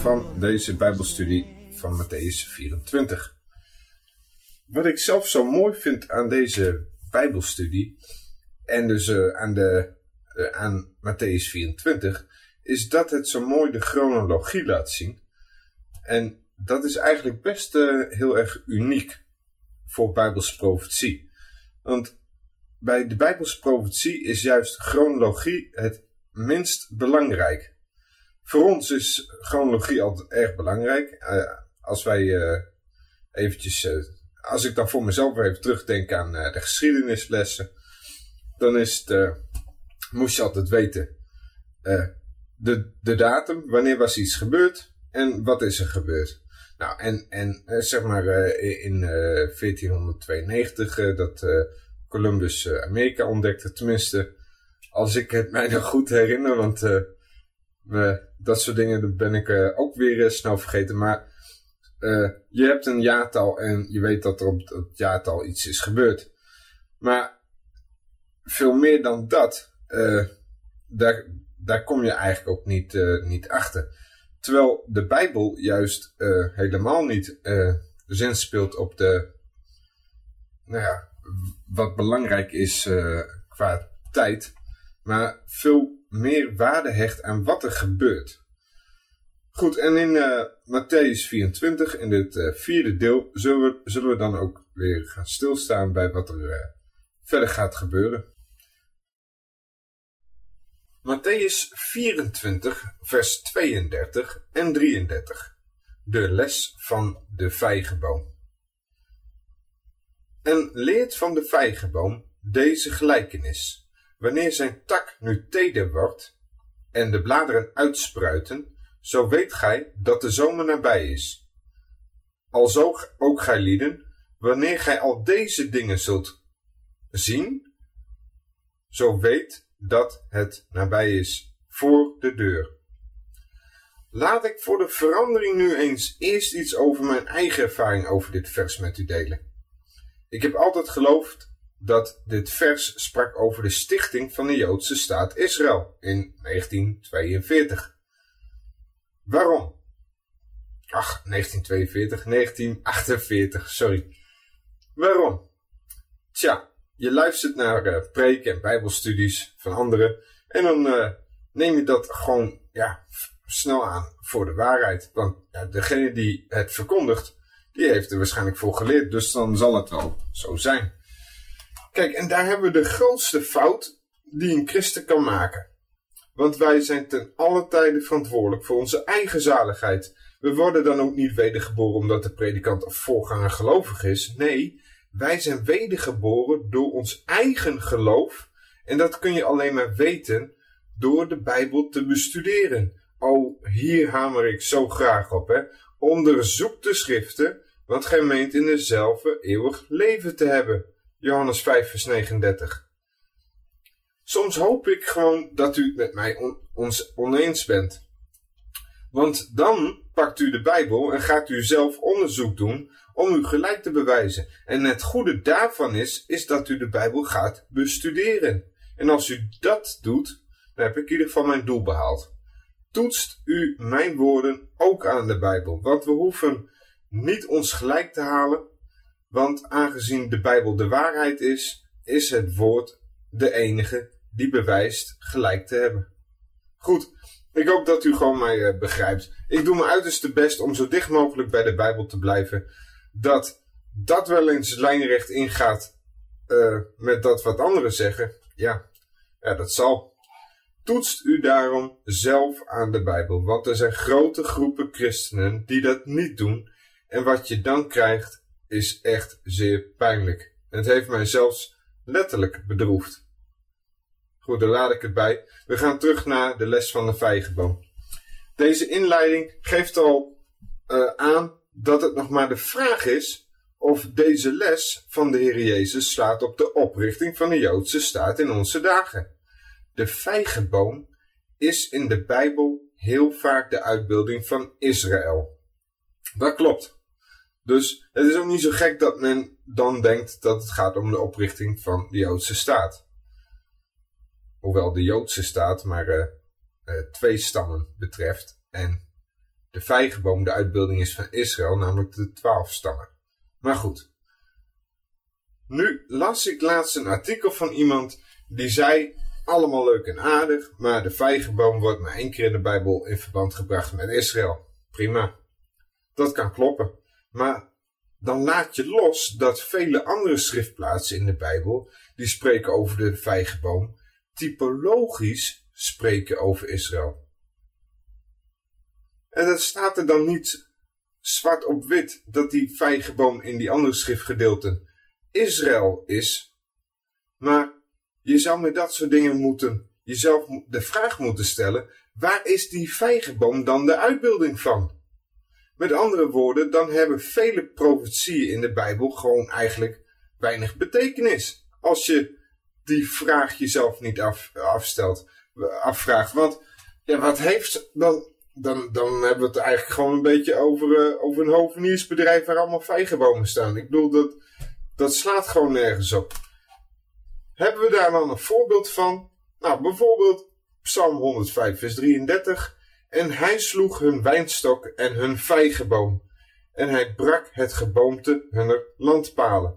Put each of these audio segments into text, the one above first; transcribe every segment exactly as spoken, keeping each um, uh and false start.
van deze Bijbelstudie van Mattheüs vierentwintig. Wat ik zelf zo mooi vind aan deze Bijbelstudie en dus uh, aan, de, uh, aan Mattheüs vierentwintig is dat het zo mooi de chronologie laat zien. En dat is eigenlijk best uh, heel erg uniek voor Bijbelse profetie. Want bij de Bijbelse profetie is juist chronologie het minst belangrijk. Voor ons is chronologie altijd erg belangrijk. Uh, als wij uh, eventjes, uh, als ik dan voor mezelf even terugdenk aan uh, de geschiedenislessen, dan is het, uh, moest je altijd weten uh, de, de datum, wanneer was iets gebeurd en wat is er gebeurd. Nou, en, en uh, zeg maar uh, in uh, veertienhonderdtweeënnegentig uh, dat uh, Columbus uh, Amerika ontdekte, tenminste, als ik het mij nog goed herinner, want uh, uh, dat soort dingen ben ik uh, ook weer uh, snel vergeten, maar uh, je hebt een jaartal en je weet dat er op het jaartal iets is gebeurd. Maar veel meer dan dat, uh, daar, daar kom je eigenlijk ook niet, uh, niet achter. Terwijl de Bijbel juist uh, helemaal niet uh, zin speelt op de, nou ja, wat belangrijk is uh, qua tijd, maar veel meer waarde hecht aan wat er gebeurt. Goed, en in uh, Mattheüs vierentwintig, in dit uh, vierde deel, zullen we, zullen we dan ook weer gaan stilstaan bij wat er uh, verder gaat gebeuren. Mattheüs vierentwintig, vers tweeëndertig en drieëndertig. De les van de vijgenboom. En leert van de vijgenboom deze gelijkenis. Wanneer zijn tak nu teder wordt en de bladeren uitspruiten, zo weet gij dat de zomer nabij is. Alzo ook gij lieden, wanneer gij al deze dingen zult zien, zo weet dat het nabij is voor de deur. Laat ik voor de verandering nu eens eerst iets over mijn eigen ervaring over dit vers met u delen. Ik heb altijd geloofd dat dit vers sprak over de stichting van de Joodse staat Israël in negentien tweeënveertig. Waarom? Ach, negentien tweeënveertig, negentien achtenveertig, sorry. Waarom? Tja, je luistert naar uh, preken en bijbelstudies van anderen en dan uh, neem je dat gewoon ja, snel aan voor de waarheid. Want ja, degene die het verkondigt, die heeft er waarschijnlijk voor geleerd, dus dan zal het wel zo zijn. Kijk, en daar hebben we de grootste fout die een christen kan maken. Want wij zijn ten alle tijde verantwoordelijk voor onze eigen zaligheid. We worden dan ook niet wedergeboren omdat de predikant of voorganger gelovig is. Nee, wij zijn wedergeboren door ons eigen geloof. En dat kun je alleen maar weten door de Bijbel te bestuderen. Oh, hier hamer ik zo graag op, hè. Onderzoek de schriften, want gij meent in dezelfde eeuwig leven te hebben. Johannes vijf vers negenendertig. Soms hoop ik gewoon dat u het met mij on, ons oneens bent. Want dan pakt u de Bijbel en gaat u zelf onderzoek doen om u gelijk te bewijzen. En het goede daarvan is, is dat u de Bijbel gaat bestuderen. En als u dat doet, dan heb ik in ieder geval mijn doel behaald. Toetst u mijn woorden ook aan de Bijbel. Want we hoeven niet ons gelijk te halen. Want aangezien de Bijbel de waarheid is, is het woord de enige die bewijst gelijk te hebben. Goed, ik hoop dat u gewoon mij uh, begrijpt. Ik doe mijn uiterste best om zo dicht mogelijk bij de Bijbel te blijven. Dat dat wel eens lijnrecht ingaat uh, met dat wat anderen zeggen. Ja, ja, dat zal. Toetst u daarom zelf aan de Bijbel. Want er zijn grote groepen christenen die dat niet doen. En wat je dan krijgt is echt zeer pijnlijk. Het heeft mij zelfs letterlijk bedroefd. Goed, daar laat ik het bij. We gaan terug naar de les van de vijgenboom. Deze inleiding geeft al uh, aan dat het nog maar de vraag is of deze les van de Heer Jezus slaat op de oprichting van de Joodse staat in onze dagen. De vijgenboom is in de Bijbel heel vaak de uitbeelding van Israël. Dat klopt. Dus het is ook niet zo gek dat men dan denkt dat het gaat om de oprichting van de Joodse staat. Hoewel de Joodse staat maar uh, uh, twee stammen betreft en de vijgenboom de uitbeelding is van Israël, namelijk de twaalf stammen. Maar goed. Nu las ik laatst een artikel van iemand die zei, allemaal leuk en aardig, maar de vijgenboom wordt maar één keer in de Bijbel in verband gebracht met Israël. Prima. Dat kan kloppen. Maar dan laat je los dat vele andere schriftplaatsen in de Bijbel, die spreken over de vijgenboom, typologisch spreken over Israël. En dat staat er dan niet zwart op wit dat die vijgenboom in die andere schriftgedeelten Israël is. Maar je zou met dat soort dingen moeten, jezelf de vraag moeten stellen, waar is die vijgenboom dan de uitbeelding van? Met andere woorden, dan hebben vele profetieën in de Bijbel gewoon eigenlijk weinig betekenis. Als je die vraag jezelf niet af, afstelt, afvraagt. Want ja, wat heeft dan, dan, dan hebben we het eigenlijk gewoon een beetje over, uh, over een hoveniersbedrijf waar allemaal vijgenbomen staan. Ik bedoel, dat, dat slaat gewoon nergens op. Hebben we daar dan een voorbeeld van? Nou, bijvoorbeeld Psalm honderdvijf vers drieëndertig. En hij sloeg hun wijnstok en hun vijgenboom. En hij brak het geboomte hunner landpalen.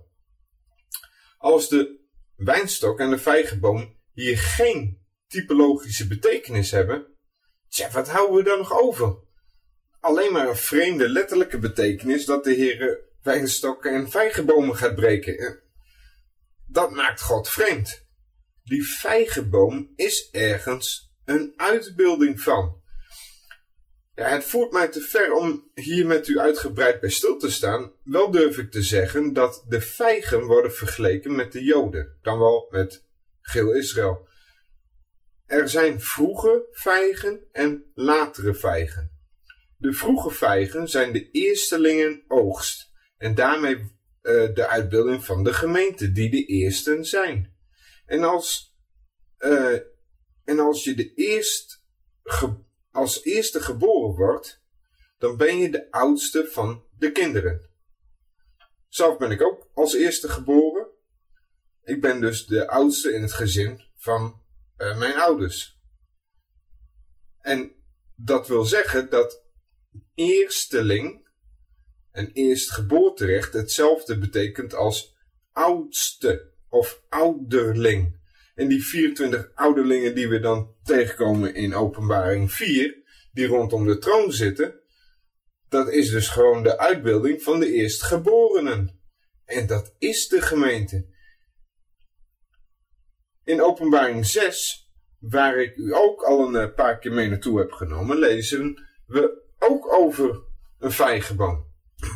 Als de wijnstok en de vijgenboom hier geen typologische betekenis hebben, tja, wat houden we dan nog over? Alleen maar een vreemde letterlijke betekenis dat de Heere wijnstokken en vijgenbomen gaat breken. Dat maakt God vreemd. Die vijgenboom is ergens een uitbeelding van. Ja, het voert mij te ver om hier met u uitgebreid bij stil te staan. Wel durf ik te zeggen dat de vijgen worden vergeleken met de Joden, dan wel met geheel Israël. Er zijn vroege vijgen en latere vijgen. De vroege vijgen zijn de eerstelingen oogst en daarmee uh, de uitbeelding van de gemeente die de eersten zijn. En als, uh, en als je de eerst ge als eerste geboren wordt, dan ben je de oudste van de kinderen. Zelf ben ik ook als eerste geboren. Ik ben dus de oudste in het gezin van uh, mijn ouders. En dat wil zeggen dat eersteling en eerstgeboorterecht hetzelfde betekent als oudste of ouderling. En die vierentwintig ouderlingen die we dan tegenkomen in Openbaring vier, die rondom de troon zitten, dat is dus gewoon de uitbeelding van de eerstgeborenen. En dat is de gemeente. In Openbaring zes, waar ik u ook al een paar keer mee naartoe heb genomen, lezen we ook over een vijgenboom.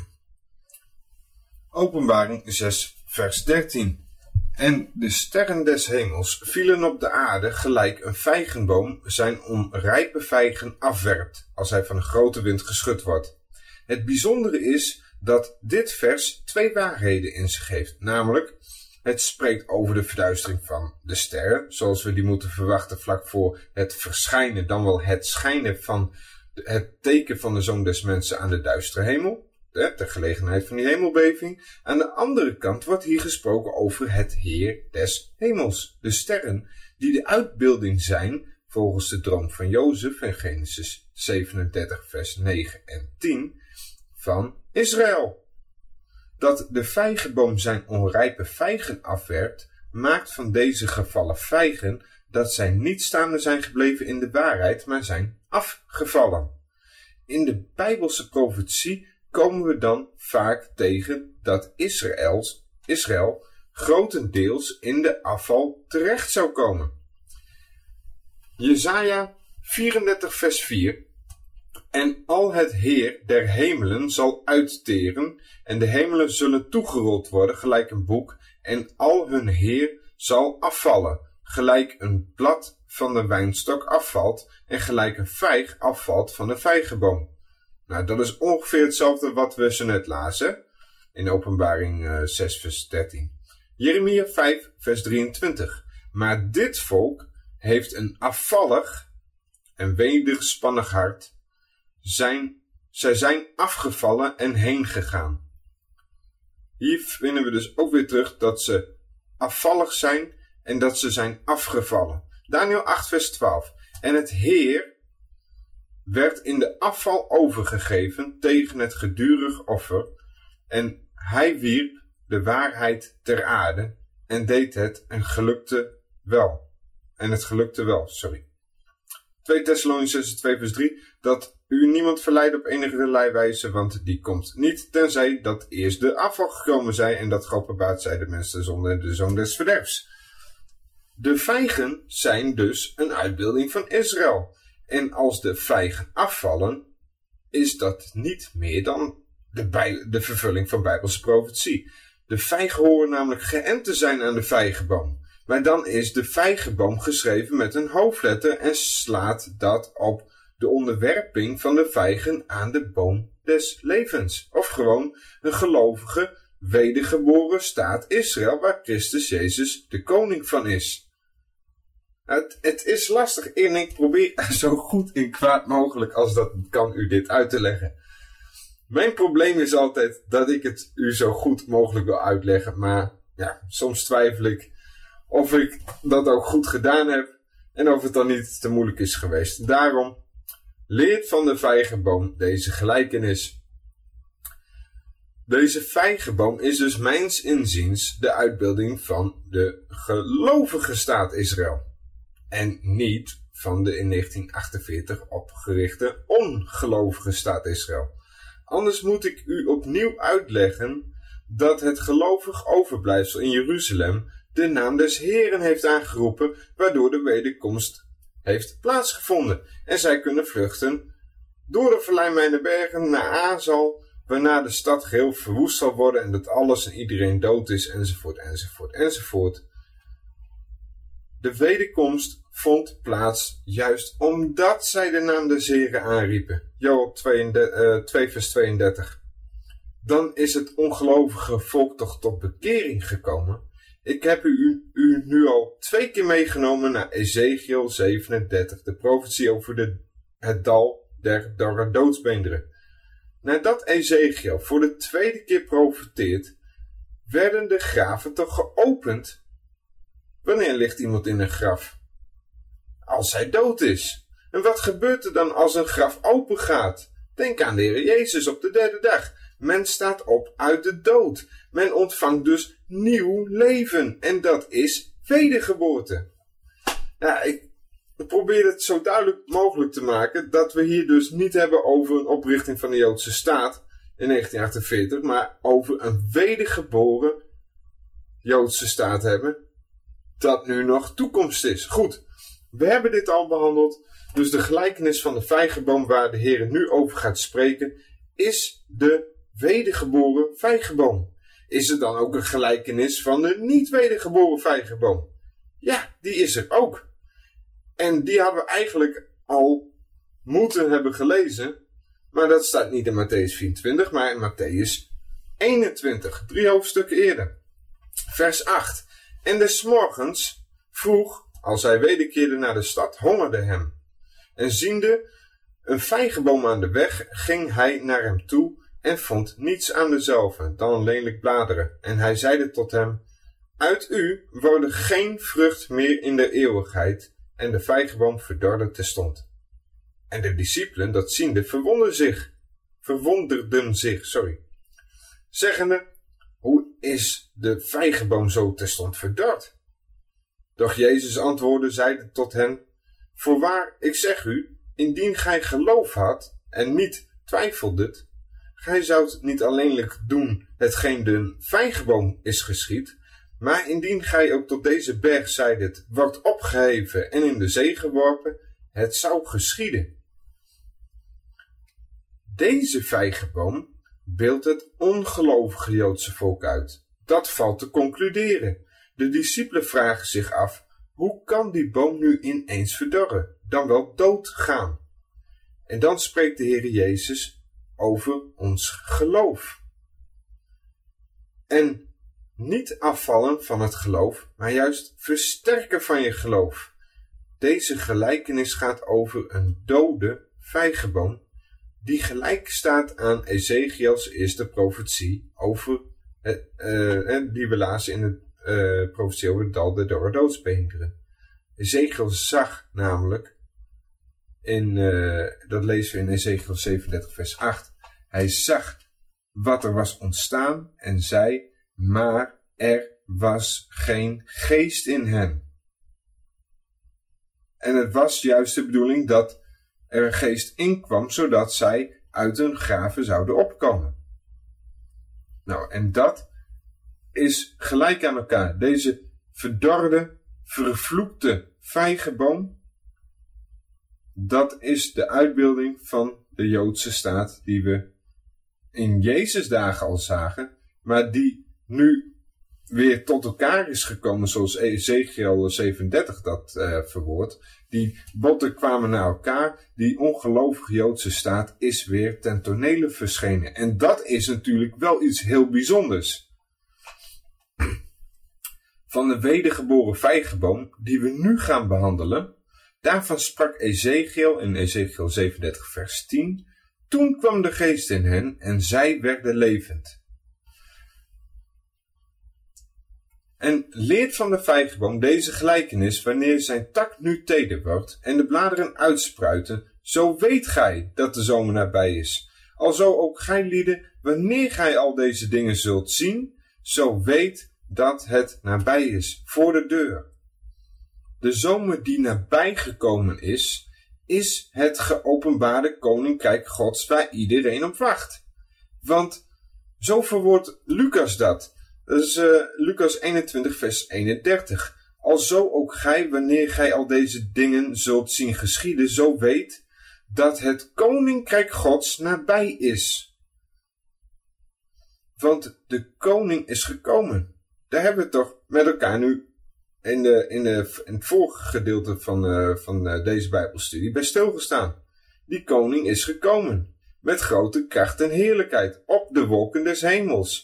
Openbaring zes vers dertien. En de sterren des hemels vielen op de aarde gelijk een vijgenboom zijn onrijpe vijgen afwerpt, als hij van een grote wind geschud wordt. Het bijzondere is dat dit vers twee waarheden in zich heeft, namelijk het spreekt over de verduistering van de sterren, zoals we die moeten verwachten vlak voor het verschijnen, dan wel het schijnen van het teken van de Zoon des Mensen aan de duistere hemel. Ter gelegenheid van die hemelbeving. Aan de andere kant wordt hier gesproken over het Heer des hemels. De sterren die de uitbeelding zijn, volgens de droom van Jozef in Genesis zevenendertig vers negen en tien, van Israël. Dat de vijgenboom zijn onrijpe vijgen afwerpt, maakt van deze gevallen vijgen dat zij niet staande zijn gebleven in de waarheid, maar zijn afgevallen. In de Bijbelse profetie komen we dan vaak tegen dat Israëls, Israël grotendeels in de afval terecht zou komen. Jesaja vierendertig vers vier. En al het Heer der hemelen zal uitteren, en de hemelen zullen toegerold worden gelijk een boek, en al hun Heer zal afvallen, gelijk een blad van de wijnstok afvalt, en gelijk een vijg afvalt van de vijgenboom. Nou, dat is ongeveer hetzelfde wat we zo net lazen in Openbaring uh, zes vers dertien. Jeremia vijf vers drieëntwintig. Maar dit volk heeft een afvallig en wederspannig hart. Zijn, zij zijn afgevallen en heen gegaan. Hier vinden we dus ook weer terug dat ze afvallig zijn en dat ze zijn afgevallen. Daniel acht vers twaalf. En het Heer werd in de afval overgegeven tegen het gedurig offer en hij wierp de waarheid ter aarde en deed het en gelukte wel. En het gelukte wel, sorry. twee Thessalonicenzen twee vers drie, dat u niemand verleidt op enige wijze, want die komt niet, tenzij dat eerst de afval gekomen zij en dat geopenbaard zij de mens der zonde en de zoon des verderfs. De vijgen zijn dus een uitbeelding van Israël. En als de vijgen afvallen, is dat niet meer dan de, bij, de vervulling van Bijbelse profetie. De vijgen horen namelijk geënt te zijn aan de vijgenboom. Maar dan is de vijgenboom geschreven met een hoofdletter en slaat dat op de onderwerping van de vijgen aan de boom des levens. Of gewoon een gelovige, wedergeboren staat Israël waar Christus Jezus de koning van is. Het, het is lastig en ik probeer zo goed en kwaad mogelijk als dat kan u dit uit te leggen. Mijn probleem is altijd dat ik het u zo goed mogelijk wil uitleggen, maar ja, soms twijfel ik of ik dat ook goed gedaan heb en of het dan niet te moeilijk is geweest. Daarom leert van de vijgenboom deze gelijkenis. Deze vijgenboom is dus mijns inziens de uitbeelding van de gelovige staat Israël. En niet van de in negentien achtenveertig opgerichte ongelovige staat Israël. Anders moet ik u opnieuw uitleggen dat het gelovig overblijfsel in Jeruzalem de naam des Heeren heeft aangeroepen, waardoor de wederkomst heeft plaatsgevonden. En zij kunnen vluchten door de Verlijmijner bergen naar Azal, waarna de stad geheel verwoest zal worden en dat alles en iedereen dood is, enzovoort, enzovoort, enzovoort. De wederkomst vond plaats juist omdat zij de naam des Heeren aanriepen. Joel twee vers tweeëndertig. Dan is het ongelovige volk toch tot bekering gekomen. Ik heb u, u nu al twee keer meegenomen naar Ezekiel zevenendertig, de profetie over de, het dal der dorre doodsbeenderen. Nadat Ezekiel voor de tweede keer profeteert, werden de graven toch geopend. Wanneer ligt iemand in een graf? Als hij dood is. En wat gebeurt er dan als een graf open gaat? Denk aan de Heer Jezus op de derde dag. Men staat op uit de dood. Men ontvangt dus nieuw leven. En dat is wedergeboorte. Ja, ik probeer het zo duidelijk mogelijk te maken dat we hier dus niet hebben over een oprichting van de Joodse staat in negentien achtenveertig, maar over een wedergeboren Joodse staat hebben dat nu nog toekomst is. Goed, we hebben dit al behandeld. Dus de gelijkenis van de vijgenboom waar de Heer nu over gaat spreken is de wedergeboren vijgenboom. Is er dan ook een gelijkenis van de niet wedergeboren vijgenboom? Ja, die is er ook. En die hadden we eigenlijk al moeten hebben gelezen. Maar dat staat niet in Matthäus vierentwintig, maar in Matthäus eenentwintig. Drie hoofdstukken eerder. Vers acht. En des morgens vroeg, als hij wederkeerde naar de stad, hongerde hem. En ziende een vijgenboom aan de weg, ging hij naar hem toe en vond niets aan dezelve, dan lelijk bladeren. En hij zeide tot hem, uit u worden geen vrucht meer in de eeuwigheid. En de vijgenboom verdorde terstond. En de discipelen, dat ziende, verwonderden zich, verwonderden zich, sorry, zeggende, hoe is de vijgenboom zo terstond verdord? Doch Jezus antwoordde, zeide tot hen, voorwaar, ik zeg u, indien gij geloof had en niet twijfeldet, gij zoudt niet alleenlijk doen hetgeen de vijgenboom is geschied, maar indien gij ook tot deze berg zeidet, wordt opgeheven en in de zee geworpen, het zou geschieden. Deze vijgenboom beeldt het ongelovige Joodse volk uit. Dat valt te concluderen. De discipelen vragen zich af, hoe kan die boom nu ineens verdorren, dan wel doodgaan? En dan spreekt de Heer Jezus over ons geloof. En niet afvallen van het geloof, maar juist versterken van je geloof. Deze gelijkenis gaat over een dode vijgenboom, die gelijk staat aan Ezekiels eerste profetie over, eh, eh, die we lazen in de eh, profetie over het dal der dorre doodsbeenderen. Ezekiel zag namelijk in, uh, dat lezen we in Ezekiel zevenendertig vers acht. Hij zag wat er was ontstaan en zei, maar er was geen geest in hen. En het was juist de bedoeling dat er een geest inkwam, zodat zij uit hun graven zouden opkomen. Nou, en dat is gelijk aan elkaar. Deze verdorde, vervloekte vijgenboom, dat is de uitbeelding van de Joodse staat die we in Jezus dagen al zagen, maar die nu weer tot elkaar is gekomen, zoals Ezekiel zevenendertig dat uh, verwoordt. Die botten kwamen naar elkaar, die ongelovige Joodse staat is weer ten tonele verschenen. En dat is natuurlijk wel iets heel bijzonders. Van de wedergeboren vijgenboom, die we nu gaan behandelen, daarvan sprak Ezekiel in Ezekiel zevenendertig vers tien. Toen kwam de geest in hen en zij werden levend. En leert van de vijgenboom deze gelijkenis, wanneer zijn tak nu teder wordt en de bladeren uitspruiten, zo weet gij dat de zomer nabij is. Alzo ook gij lieden, wanneer gij al deze dingen zult zien, zo weet dat het nabij is, voor de deur. De zomer die nabij gekomen is, is het geopenbaarde koninkrijk Gods waar iedereen op wacht. Want zo verwoordt Lucas dat. Dat is uh, Lucas eenentwintig vers eenendertig. Alzo ook gij, wanneer gij al deze dingen zult zien geschieden, zo weet dat het koninkrijk Gods nabij is. Want de koning is gekomen. Daar hebben we toch met elkaar nu in, de, in, de, in het vorige gedeelte van, uh, van uh, deze Bijbelstudie bij stilgestaan. Die koning is gekomen. Met grote kracht en heerlijkheid op de wolken des hemels.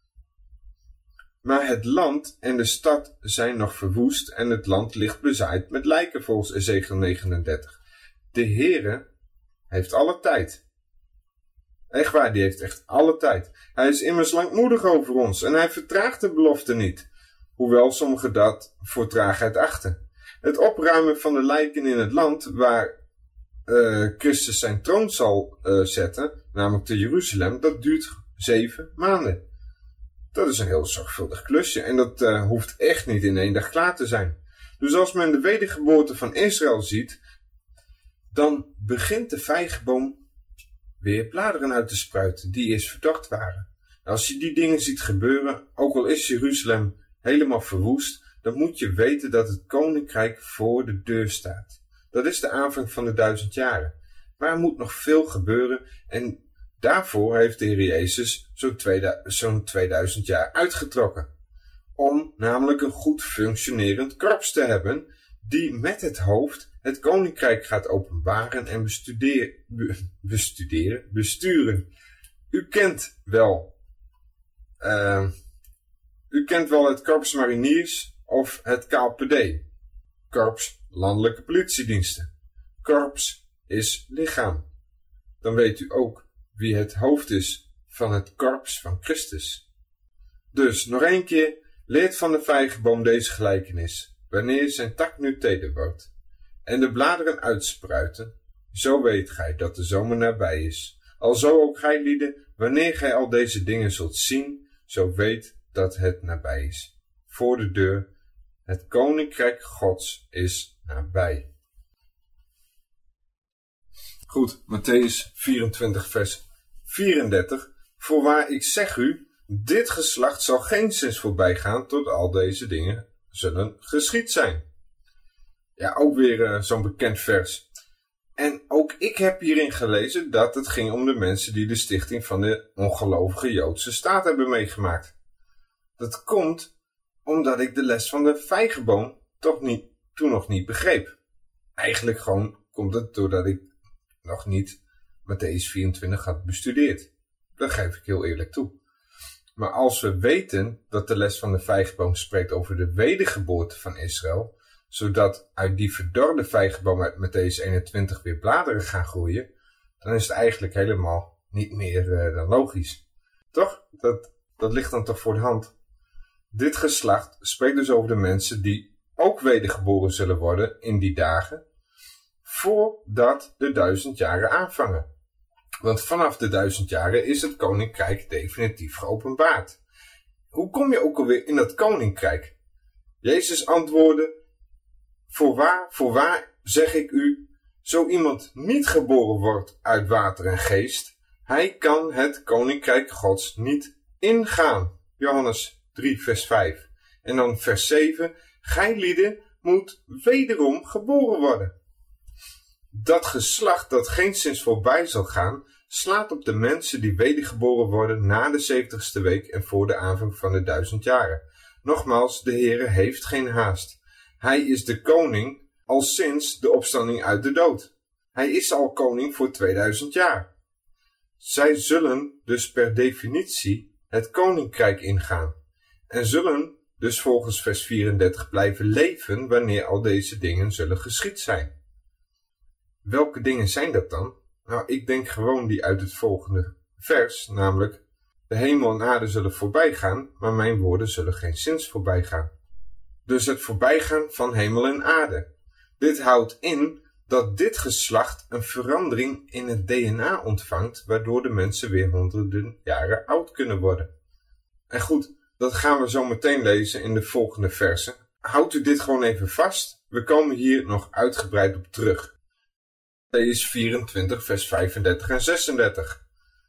Maar het land en de stad zijn nog verwoest en het land ligt bezaaid met lijken volgens Ezekiel negenendertig. De Heere heeft alle tijd. Echt waar, die heeft echt alle tijd. Hij is immers langmoedig over ons en hij vertraagt de belofte niet. Hoewel sommigen dat voor traagheid achten. Het opruimen van de lijken in het land waar uh, Christus zijn troon zal uh, zetten, namelijk te Jeruzalem, dat duurt zeven maanden. Dat is een heel zorgvuldig klusje en dat uh, hoeft echt niet in één dag klaar te zijn. Dus als men de wedergeboorte van Israël ziet, dan begint de vijgenboom weer bladeren uit te spruiten die eerst verdacht waren. Als je die dingen ziet gebeuren, ook al is Jeruzalem helemaal verwoest, dan moet je weten dat het koninkrijk voor de deur staat. Dat is de aanvang van de duizend jaren. Maar er moet nog veel gebeuren en daarvoor heeft de Heer Jezus zo'n zo'n tweeduizend jaar uitgetrokken. Om namelijk een goed functionerend korps te hebben die met het hoofd het koninkrijk gaat openbaren en bestuderen, be, bestuderen, besturen. U kent wel, uh, u kent wel het Korps Mariniers of het K P D. Korps Landelijke Politiediensten. Korps is lichaam. Dan weet u ook wie het hoofd is van het korps van Christus. Dus nog één keer, leert van de vijgenboom deze gelijkenis. Wanneer zijn tak nu teder wordt en de bladeren uitspruiten, zo weet gij dat de zomer nabij is. Alzo ook gij lieden, wanneer gij al deze dingen zult zien, zo weet dat het nabij is. Voor de deur, het koninkrijk Gods is nabij. Goed, Mattheüs vierentwintig vers vierendertig. Voorwaar ik zeg u, dit geslacht zal geenszins voorbij gaan tot al deze dingen zullen geschied zijn. Ja, ook weer uh, zo'n bekend vers. En ook ik heb hierin gelezen dat het ging om de mensen die de stichting van de ongelovige Joodse staat hebben meegemaakt. Dat komt omdat ik de les van de vijgenboom toch niet, toen nog niet begreep. Eigenlijk gewoon komt het doordat ik nog niet Mattheüs vierentwintig had bestudeerd. Dat geef ik heel eerlijk toe. Maar als we weten dat de les van de vijgenboom spreekt over de wedergeboorte van Israël, zodat uit die verdorde vijgenboom uit Mattheüs eenentwintig weer bladeren gaan groeien, dan is het eigenlijk helemaal niet meer uh, dan logisch. Toch? Dat, dat ligt dan toch voor de hand. Dit geslacht spreekt dus over de mensen die ook wedergeboren zullen worden in die dagen, voordat de duizend jaren aanvangen. Want vanaf de duizend jaren is het koninkrijk definitief geopenbaard. Hoe kom je ook alweer in dat koninkrijk? Jezus antwoordde, voorwaar, voorwaar zeg ik u, zo iemand niet geboren wordt uit water en geest, hij kan het koninkrijk Gods niet ingaan. Johannes drie vers vijf. En dan vers zeven, gij lieden moet wederom geboren worden. Dat geslacht dat geenszins voorbij zal gaan, slaat op de mensen die wedergeboren worden na de zeventigste week en voor de aanvang van de duizend jaren. Nogmaals, de Heere heeft geen haast. Hij is de koning al sinds de opstanding uit de dood. Hij is al koning voor tweeduizend jaar. Zij zullen dus per definitie het koninkrijk ingaan en zullen dus volgens vers vierendertig blijven leven wanneer al deze dingen zullen geschied zijn. Welke dingen zijn dat dan? Nou, ik denk gewoon die uit het volgende vers, namelijk de hemel en aarde zullen voorbij gaan, maar mijn woorden zullen geen zins voorbij gaan. Dus het voorbijgaan van hemel en aarde. Dit houdt in dat dit geslacht een verandering in het D N A ontvangt, waardoor de mensen weer honderden jaren oud kunnen worden. En goed, dat gaan we zo meteen lezen in de volgende versen. Houdt u dit gewoon even vast. We komen hier nog uitgebreid op terug. Mattheüs vierentwintig vers vijfendertig en zesendertig.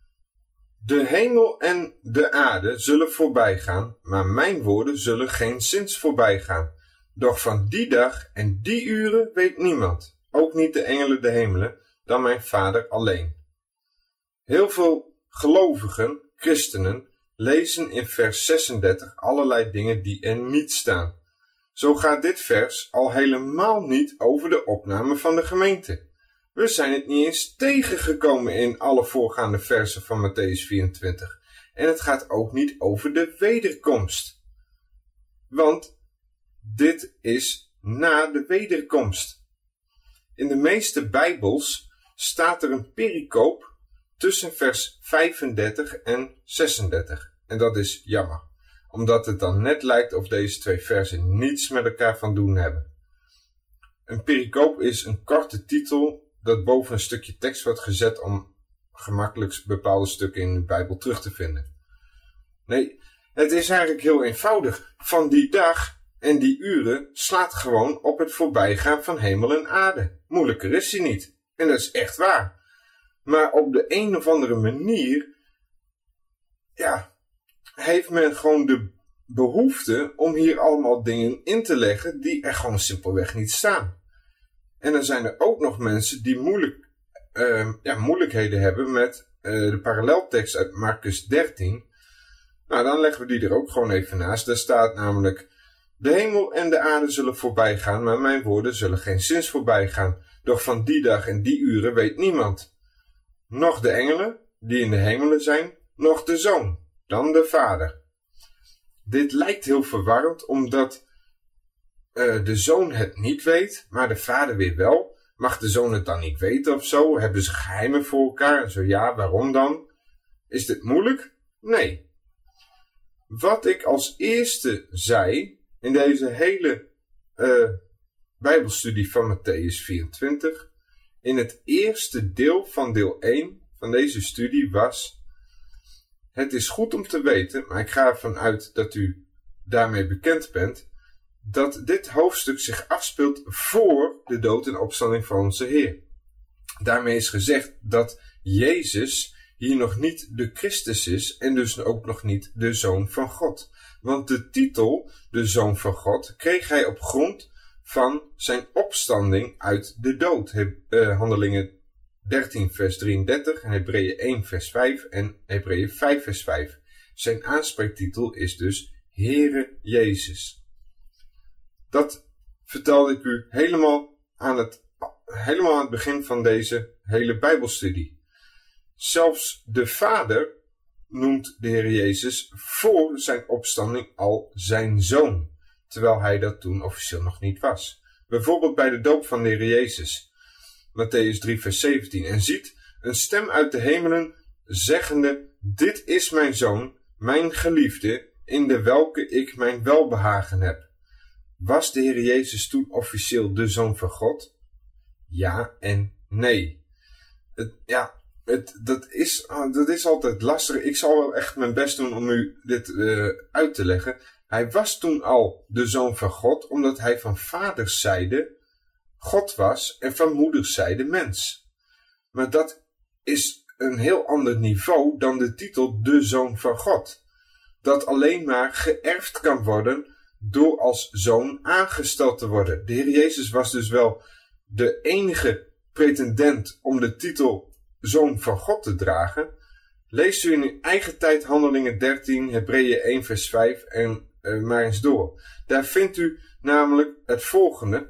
De hemel en de aarde zullen voorbij gaan, maar mijn woorden zullen geen zins voorbij gaan. Doch van die dag en die uren weet niemand, ook niet de engelen de hemelen, dan mijn Vader alleen. Heel veel gelovigen, christenen, lezen in vers zesendertig allerlei dingen die er niet staan. Zo gaat dit vers al helemaal niet over de opname van de gemeente. We zijn het niet eens tegengekomen in alle voorgaande versen van Mattheüs vierentwintig. En het gaat ook niet over de wederkomst. Want dit is na de wederkomst. In de meeste Bijbels staat er een pericoop tussen vers vijfendertig en zesendertig. En dat is jammer, omdat het dan net lijkt of deze twee versen niets met elkaar van doen hebben. Een pericoop is een korte titel dat boven een stukje tekst wordt gezet om gemakkelijk bepaalde stukken in de Bijbel terug te vinden. Nee, het is eigenlijk heel eenvoudig. Van die dag en die uren slaat gewoon op het voorbijgaan van hemel en aarde. Moeilijker is hij niet. En dat is echt waar. Maar op de een of andere manier, ja, heeft men gewoon de behoefte om hier allemaal dingen in te leggen die er gewoon simpelweg niet staan. En dan zijn er ook nog mensen die moeilijk, uh, ja, moeilijkheden hebben met uh, de paralleltekst uit Marcus dertien. Nou, dan leggen we die er ook gewoon even naast. Daar staat namelijk, de hemel en de aarde zullen voorbij gaan, maar mijn woorden zullen geen zins voorbij gaan. Doch van die dag en die uren weet niemand. Noch de engelen, die in de hemelen zijn, noch de Zoon, dan de Vader. Dit lijkt heel verwarrend, omdat uh, de Zoon het niet weet, maar de Vader weer wel. Mag de Zoon het dan niet weten of zo? Hebben ze geheimen voor elkaar? En zo ja, waarom dan? Is dit moeilijk? Nee. Wat ik als eerste zei in deze hele uh, Bijbelstudie van Mattheüs vierentwintig, in het eerste deel van deel één van deze studie was, het is goed om te weten, maar ik ga ervan uit dat u daarmee bekend bent, dat dit hoofdstuk zich afspeelt voor de dood en opstanding van onze Heer. Daarmee is gezegd dat Jezus hier nog niet de Christus is en dus ook nog niet de Zoon van God. Want de titel, de Zoon van God, kreeg hij op grond van zijn opstanding uit de dood. He, uh, Handelingen dertien vers drieëndertig, Hebreeën één vers vijf en Hebreeën vijf vers vijf. Zijn aanspreektitel is dus Heere Jezus. Dat vertelde ik u helemaal aan het, helemaal aan het begin van deze hele Bijbelstudie. Zelfs de Vader noemt de Heer Jezus voor zijn opstanding al zijn Zoon, terwijl hij dat toen officieel nog niet was. Bijvoorbeeld bij de doop van de Heer Jezus, Mattheüs drie vers zeventien. En ziet een stem uit de hemelen zeggende, dit is mijn Zoon, mijn geliefde, in de welke ik mijn welbehagen heb. Was de Heer Jezus toen officieel de Zoon van God? ja en nee. Het, ja, het, dat, is, dat is altijd lastig. Ik zal wel echt mijn best doen om u dit uh, uit te leggen. Hij was toen al de Zoon van God, omdat hij van vaderszijde God was en van moederszijde mens. Maar dat is een heel ander niveau dan de titel de Zoon van God. Dat alleen maar geërfd kan worden door als zoon aangesteld te worden. De Heer Jezus was dus wel de enige pretendent om de titel Zoon van God te dragen. Leest u in uw eigen tijd Handelingen dertien, Hebreeën één vers vijf en uh, maar eens door. Daar vindt u namelijk het volgende.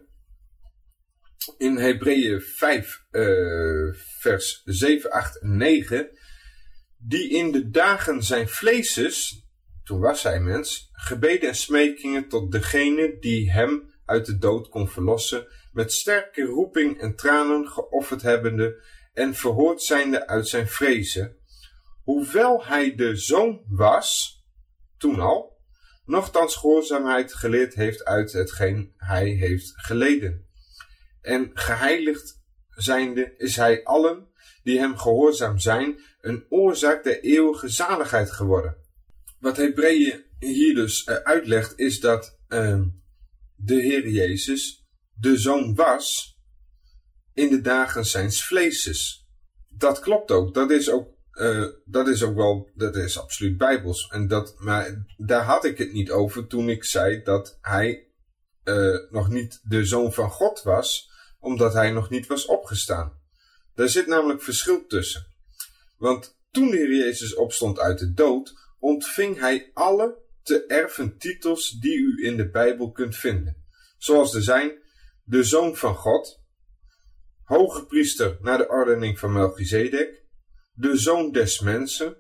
In Hebreeën vijf uh, vers zeven, acht en negen. Die in de dagen zijn vleeses, toen was hij mens, gebeden en smekingen tot degene die hem uit de dood kon verlossen, met sterke roeping en tranen geofferd hebbende en verhoord zijnde uit zijn vrezen. Hoewel hij de zoon was, toen al, nochtans gehoorzaamheid geleerd heeft uit hetgeen hij heeft geleden. En geheiligd zijnde is hij allen die hem gehoorzaam zijn, een oorzaak der eeuwige zaligheid geworden. Wat Hebreeën hier dus uh, uitlegt is dat uh, de Heer Jezus de Zoon was in de dagen zijns vleeses. Dat klopt ook. Dat is ook, uh, dat is ook wel, dat is absoluut bijbels. En dat, maar daar had ik het niet over toen ik zei dat hij uh, nog niet de Zoon van God was, omdat hij nog niet was opgestaan. Daar zit namelijk verschil tussen. Want toen de Heer Jezus opstond uit de dood, ontving hij alle te erven titels die u in de Bijbel kunt vinden. Zoals er zijn de Zoon van God, hoge priester naar de ordening van Melchizedek, de Zoon des mensen,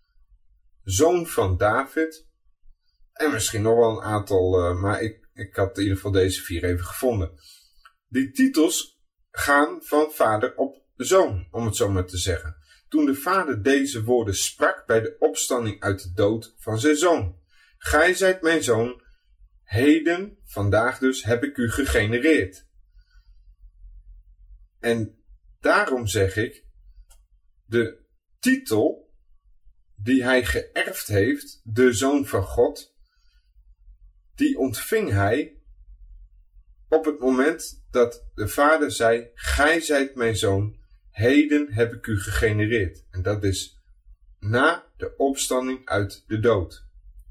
Zoon van David, en misschien nog wel een aantal, uh, maar ik, ik had in ieder geval deze vier even gevonden. Die titels gaan van vader op zoon, om het zo maar te zeggen. Toen de vader deze woorden sprak bij de opstanding uit de dood van zijn zoon. Gij zijt mijn zoon, heden, vandaag dus, heb ik u gegenereerd. En daarom zeg ik, de titel die hij geërfd heeft, de Zoon van God, die ontving hij op het moment dat de vader zei, gij zijt mijn zoon, heden heb ik u gegenereerd. En dat is na de opstanding uit de dood.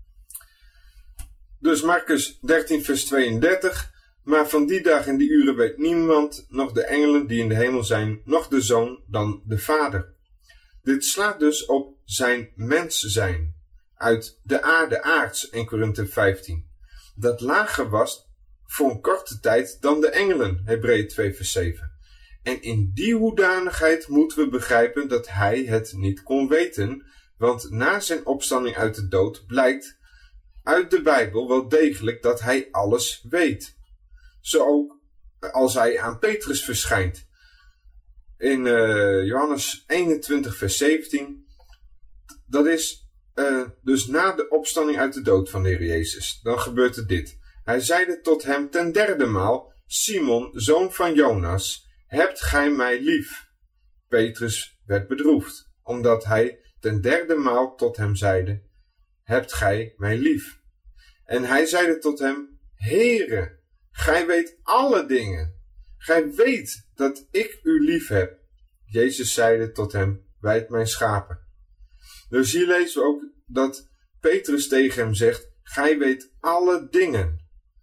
Dus Marcus dertien vers tweeëndertig. Maar van die dag en die uren weet niemand, nog de engelen die in de hemel zijn, nog de zoon dan de vader. Dit slaat dus op zijn mens zijn. Uit de aarde aards, in Korinthe vijftien. Dat lager was voor een korte tijd dan de engelen, Hebreeën twee vers zeven. En in die hoedanigheid moeten we begrijpen dat hij het niet kon weten, want na zijn opstanding uit de dood blijkt uit de Bijbel wel degelijk dat hij alles weet. Zo ook als hij aan Petrus verschijnt. In uh, Johannes eenentwintig vers zeventien. Dat is uh, dus na de opstanding uit de dood van de Heer Jezus. Dan gebeurt er dit. Hij zeide tot hem ten derde maal, Simon, zoon van Jonas, hebt gij mij lief? Petrus werd bedroefd, omdat hij ten derde maal tot hem zeide, hebt gij mij lief? En hij zeide tot hem, Heere, gij weet alle dingen. Gij weet dat ik u lief heb. Jezus zeide tot hem, wijd mijn schapen. Dus hier lezen we ook dat Petrus tegen hem zegt, gij weet alle dingen.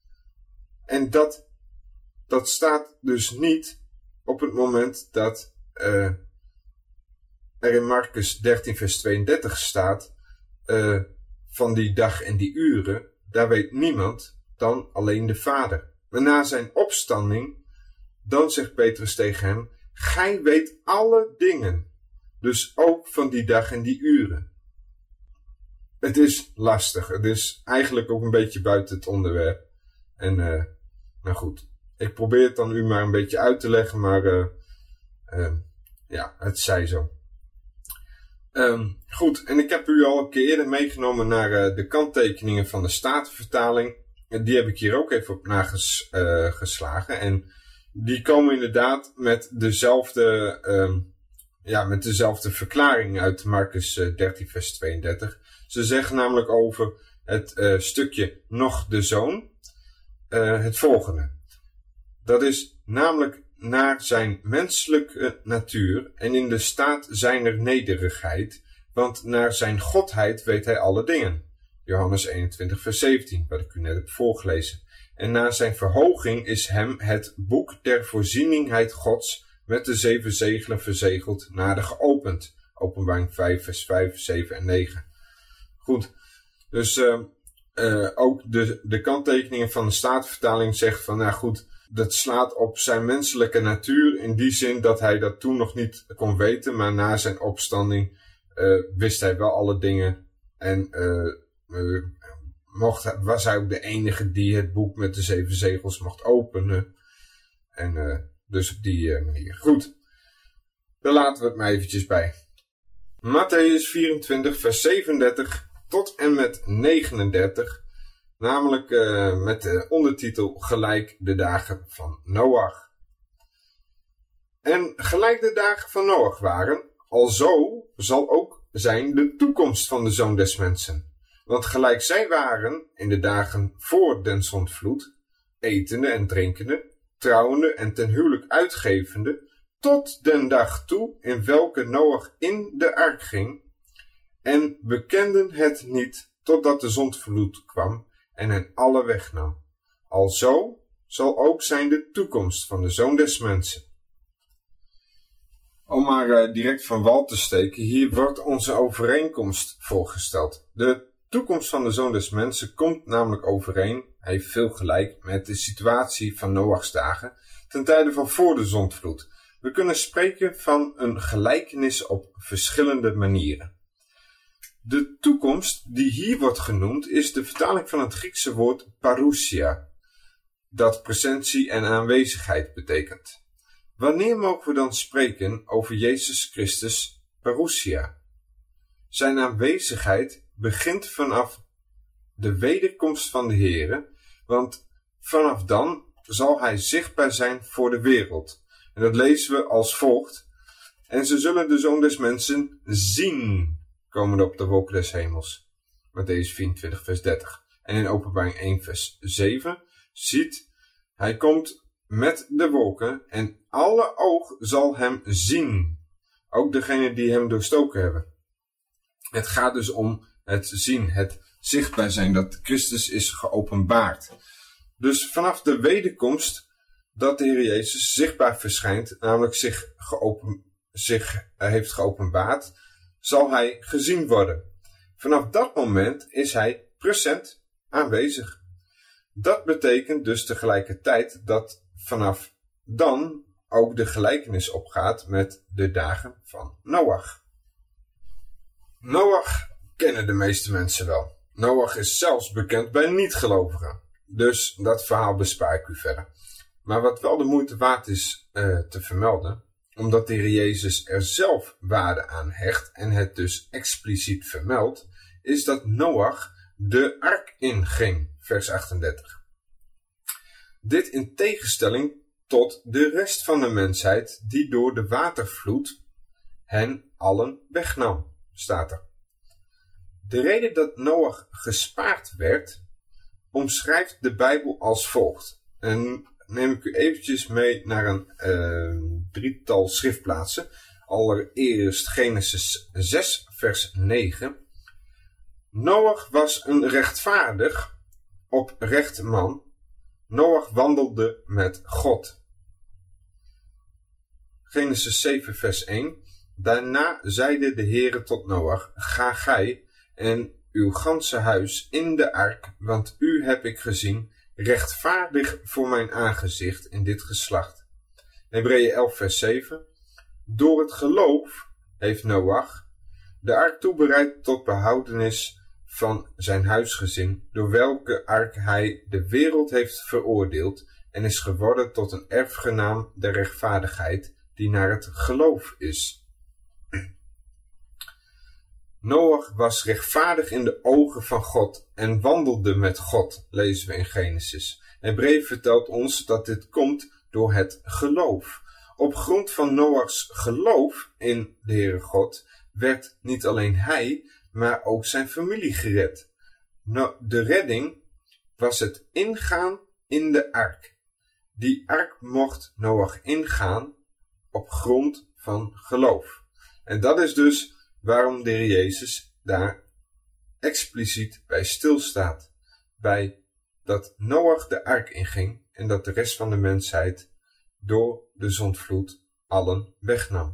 En dat, dat staat dus niet op het moment dat uh, er in Marcus dertien vers tweeëndertig staat, uh, van die dag en die uren, daar weet niemand dan alleen de Vader. Maar na zijn opstanding, dan zegt Petrus tegen hem, gij weet alle dingen, dus ook van die dag en die uren. Het is lastig, het is eigenlijk ook een beetje buiten het onderwerp. En uh, nou goed, ik probeer het dan u maar een beetje uit te leggen, maar uh, uh, ja, het zij zo. Um, goed, en ik heb u al een keer eerder meegenomen naar uh, de kanttekeningen van de Statenvertaling. En die heb ik hier ook even op nageslagen. Uh, en die komen inderdaad met dezelfde, uh, ja, met dezelfde verklaring uit Marcus dertien vers tweeëndertig. Ze zeggen namelijk over het uh, stukje nog de zoon uh, het volgende. Dat is namelijk naar zijn menselijke natuur en in de staat zijner nederigheid, want naar zijn godheid weet hij alle dingen. Johannes eenentwintig vers zeventien, wat ik u net heb voorgelezen. En na zijn verhoging is hem het boek der voorzieningheid Gods met de zeven zegelen verzegeld nader geopend. Openbaring vijf vers vijf, zeven en negen. Goed, dus uh, uh, ook de, de kanttekeningen van de Statenvertaling zegt van, nou goed, dat slaat op zijn menselijke natuur in die zin dat hij dat toen nog niet kon weten, maar na zijn opstanding uh, wist hij wel alle dingen en uh, uh, mocht, was hij ook de enige die het boek met de zeven zegels mocht openen. En uh, dus op die uh, manier. Goed, daar laten we het maar eventjes bij. Mattheüs vierentwintig vers zevenendertig tot en met negenendertig. Namelijk uh, met de ondertitel Gelijk de dagen van Noach. En gelijk de dagen van Noach waren, alzo zal ook zijn de toekomst van de Zoon des Mensen. Want gelijk zij waren in de dagen voor den zondvloed, etende en drinkende, trouwende en ten huwelijk uitgevende, tot den dag toe in welke Noach in de ark ging, en bekenden het niet totdat de zondvloed kwam en hen alle wegnam. Alzo zal ook zijn de toekomst van de Zoon des Mensen. Om maar uh, direct van wal te steken, hier wordt onze overeenkomst voorgesteld. De toekomst van de Zoon des Mensen komt namelijk overeen, hij heeft veel gelijk, met de situatie van Noachs dagen ten tijde van voor de zondvloed. We kunnen spreken van een gelijkenis op verschillende manieren. De toekomst die hier wordt genoemd is de vertaling van het Griekse woord parousia, dat presentie en aanwezigheid betekent. Wanneer mogen we dan spreken over Jezus Christus parousia? Zijn aanwezigheid begint vanaf de wederkomst van de Heere, want vanaf dan zal hij zichtbaar zijn voor de wereld. En dat lezen we als volgt. En ze zullen de Zoon des Mensen zien, komende op de wolken des hemels. Mattheüs vierentwintig vers dertig. En in Openbaring één vers zeven ziet, hij komt met de wolken en alle oog zal hem zien. Ook degene die hem doorstoken hebben. Het gaat dus om het zien, het zichtbaar zijn dat Christus is geopenbaard. Dus vanaf de wederkomst dat de Heer Jezus zichtbaar verschijnt, namelijk zich, geopen, zich uh, heeft geopenbaard, zal hij gezien worden. Vanaf dat moment is hij present aanwezig. Dat betekent dus tegelijkertijd dat vanaf dan ook de gelijkenis opgaat met de dagen van Noach. Noach kennen de meeste mensen wel. Noach is zelfs bekend bij niet-gelovigen. Dus dat verhaal bespaar ik u verder. Maar wat wel de moeite waard is uh, te vermelden, omdat de Heer Jezus er zelf waarde aan hecht en het dus expliciet vermeldt, is dat Noach de ark inging, vers achtendertig. Dit in tegenstelling tot de rest van de mensheid die door de watervloed hen allen wegnam, staat er. De reden dat Noach gespaard werd, omschrijft de Bijbel als volgt. En neem ik u eventjes mee naar een uh, drietal schriftplaatsen. Allereerst Genesis zes vers negen. Noach was een rechtvaardig, oprecht man. Noach wandelde met God. Genesis zeven vers één. Daarna zeide de Heere tot Noach, ga gij en uw ganse huis in de ark, want u heb ik gezien, rechtvaardig voor mijn aangezicht in dit geslacht. Hebreeën elf vers zeven. Door het geloof heeft Noach de ark toebereid tot behoudenis van zijn huisgezin, door welke ark hij de wereld heeft veroordeeld en is geworden tot een erfgenaam der rechtvaardigheid die naar het geloof is. Noach was rechtvaardig in de ogen van God en wandelde met God, lezen we in Genesis. Hebreeën vertelt ons dat dit komt door het geloof. Op grond van Noachs geloof in de Heere God werd niet alleen hij, maar ook zijn familie gered. De redding was het ingaan in de ark. Die ark mocht Noach ingaan op grond van geloof. En dat is dus waarom de Heer Jezus daar expliciet bij stilstaat. Bij dat Noach de ark inging en dat de rest van de mensheid door de zondvloed allen wegnam.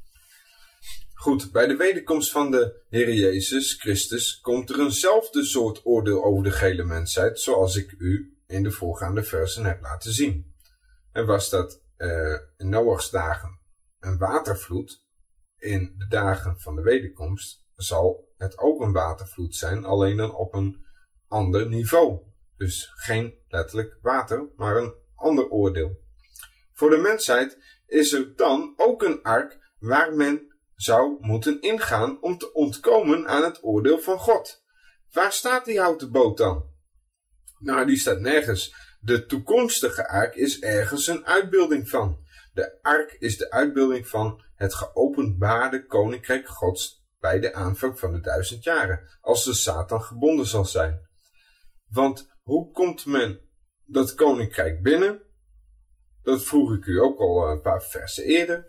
Goed, bij de wederkomst van de Heer Jezus Christus komt er eenzelfde soort oordeel over de gehele mensheid, zoals ik u in de voorgaande versen heb laten zien. En was dat uh, in Noachs dagen een watervloed, in de dagen van de wederkomst zal het ook een watervloed zijn, alleen dan op een ander niveau. Dus geen letterlijk water, maar een ander oordeel. Voor de mensheid is er dan ook een ark waar men zou moeten ingaan om te ontkomen aan het oordeel van God. Waar staat die houten boot dan? Nou, die staat nergens. De toekomstige ark is ergens een uitbeelding van. De ark is de uitbeelding van het geopenbaarde koninkrijk Gods bij de aanvang van de duizend jaren, als de Satan gebonden zal zijn. Want hoe komt men dat koninkrijk binnen? Dat vroeg ik u ook al een paar versen eerder.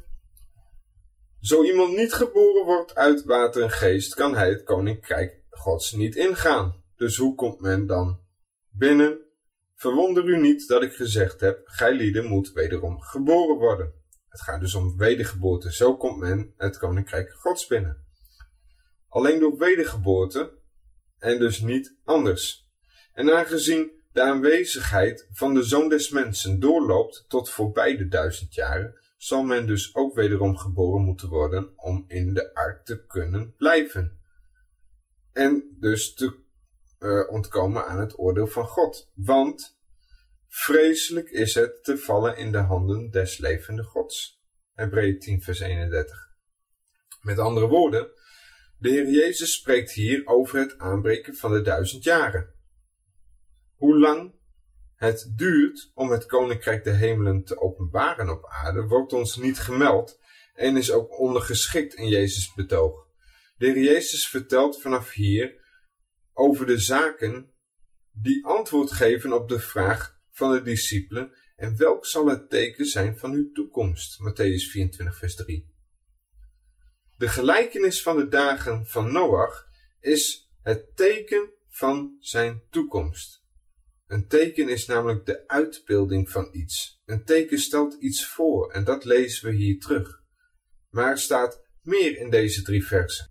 Zo iemand niet geboren wordt uit water en geest, kan hij het koninkrijk Gods niet ingaan. Dus hoe komt men dan binnen? Verwonder u niet dat ik gezegd heb, gij lieden moet wederom geboren worden. Het gaat dus om wedergeboorte. Zo komt men het koninkrijk Gods binnen. Alleen door wedergeboorte en dus niet anders. En aangezien de aanwezigheid van de Zoon des Mensen doorloopt tot voorbij de duizend jaren, zal men dus ook wederom geboren moeten worden om in de ark te kunnen blijven. En dus te uh, ontkomen aan het oordeel van God. Want vreselijk is het te vallen in de handen des levende Gods. Hebreeën tien vers eenendertig. Met andere woorden, de Heer Jezus spreekt hier over het aanbreken van de duizend jaren. Hoe lang het duurt om het koninkrijk der hemelen te openbaren op aarde, wordt ons niet gemeld en is ook ondergeschikt in Jezus' betoog. De Heer Jezus vertelt vanaf hier over de zaken die antwoord geven op de vraag van de discipelen: en welk zal het teken zijn van uw toekomst? Mattheüs vierentwintig vers drie. De gelijkenis van de dagen van Noach is het teken van zijn toekomst. Een teken is namelijk de uitbeelding van iets. Een teken stelt iets voor en dat lezen we hier terug. Maar er staat meer in deze drie versen.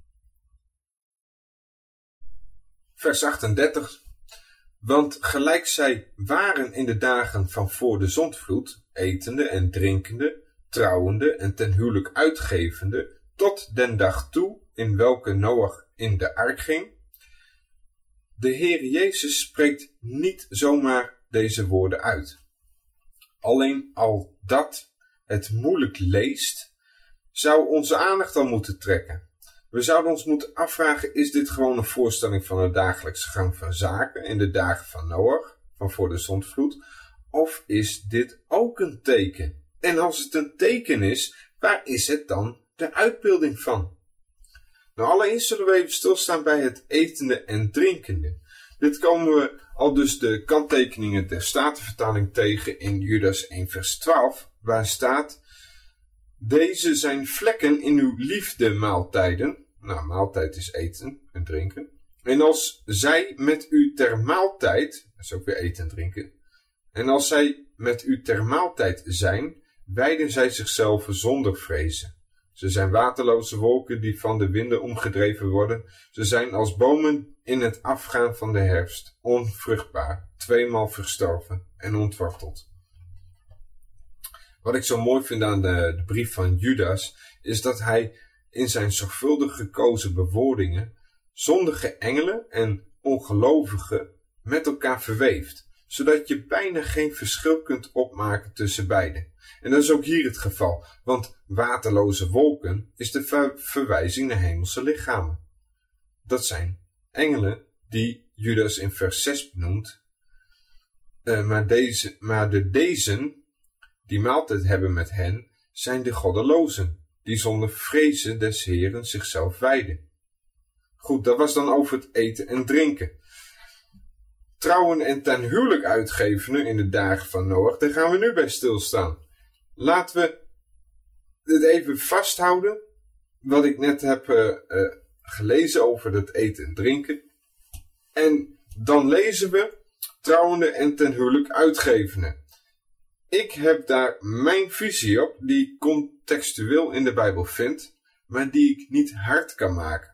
Vers achtendertig. Want gelijk zij waren in de dagen van voor de zondvloed, etende en drinkende, trouwende en ten huwelijk uitgevende, tot den dag toe in welke Noach in de ark ging. De Heer Jezus spreekt niet zomaar deze woorden uit. Alleen al dat het moeilijk leest, zou onze aandacht al moeten trekken. We zouden ons moeten afvragen, is dit gewoon een voorstelling van de dagelijkse gang van zaken in de dagen van Noach, van voor de zondvloed, of is dit ook een teken? En als het een teken is, waar is het dan de uitbeelding van? Nou, allereerst zullen we even stilstaan bij het etende en drinkende. Dit komen we al dus de kanttekeningen der Statenvertaling tegen in Judas één vers twaalf, waar staat: deze zijn vlekken in uw liefdemaaltijden. Nou, maaltijd is eten en drinken. En als zij met u ter maaltijd, dat is ook weer eten en drinken. En als zij met u ter maaltijd zijn, wijden zij zichzelf zonder vrezen. Ze zijn waterloze wolken die van de winden omgedreven worden. Ze zijn als bomen in het afgaan van de herfst, onvruchtbaar, tweemaal verstorven en ontworteld. Wat ik zo mooi vind aan de, de brief van Judas, is dat hij in zijn zorgvuldig gekozen bewoordingen zondige engelen en ongelovigen met elkaar verweeft, zodat je bijna geen verschil kunt opmaken tussen beiden. En dat is ook hier het geval, want waterloze wolken is de ver- verwijzing naar hemelse lichamen. Dat zijn engelen die Judas in vers zes benoemt, uh, maar, deze, maar de dezen die maaltijd hebben met hen, zijn de goddelozen, die zonder vrezen des Heren zichzelf wijden. Goed, dat was dan over het eten en drinken. Trouwen en ten huwelijk uitgevenen in de dagen van Noach, daar gaan we nu bij stilstaan. Laten we dit even vasthouden, wat ik net heb uh, uh, gelezen over het eten en drinken. En dan lezen we trouwende en ten huwelijk uitgevenen. Ik heb daar mijn visie op, die ik contextueel in de Bijbel vind, maar die ik niet hard kan maken.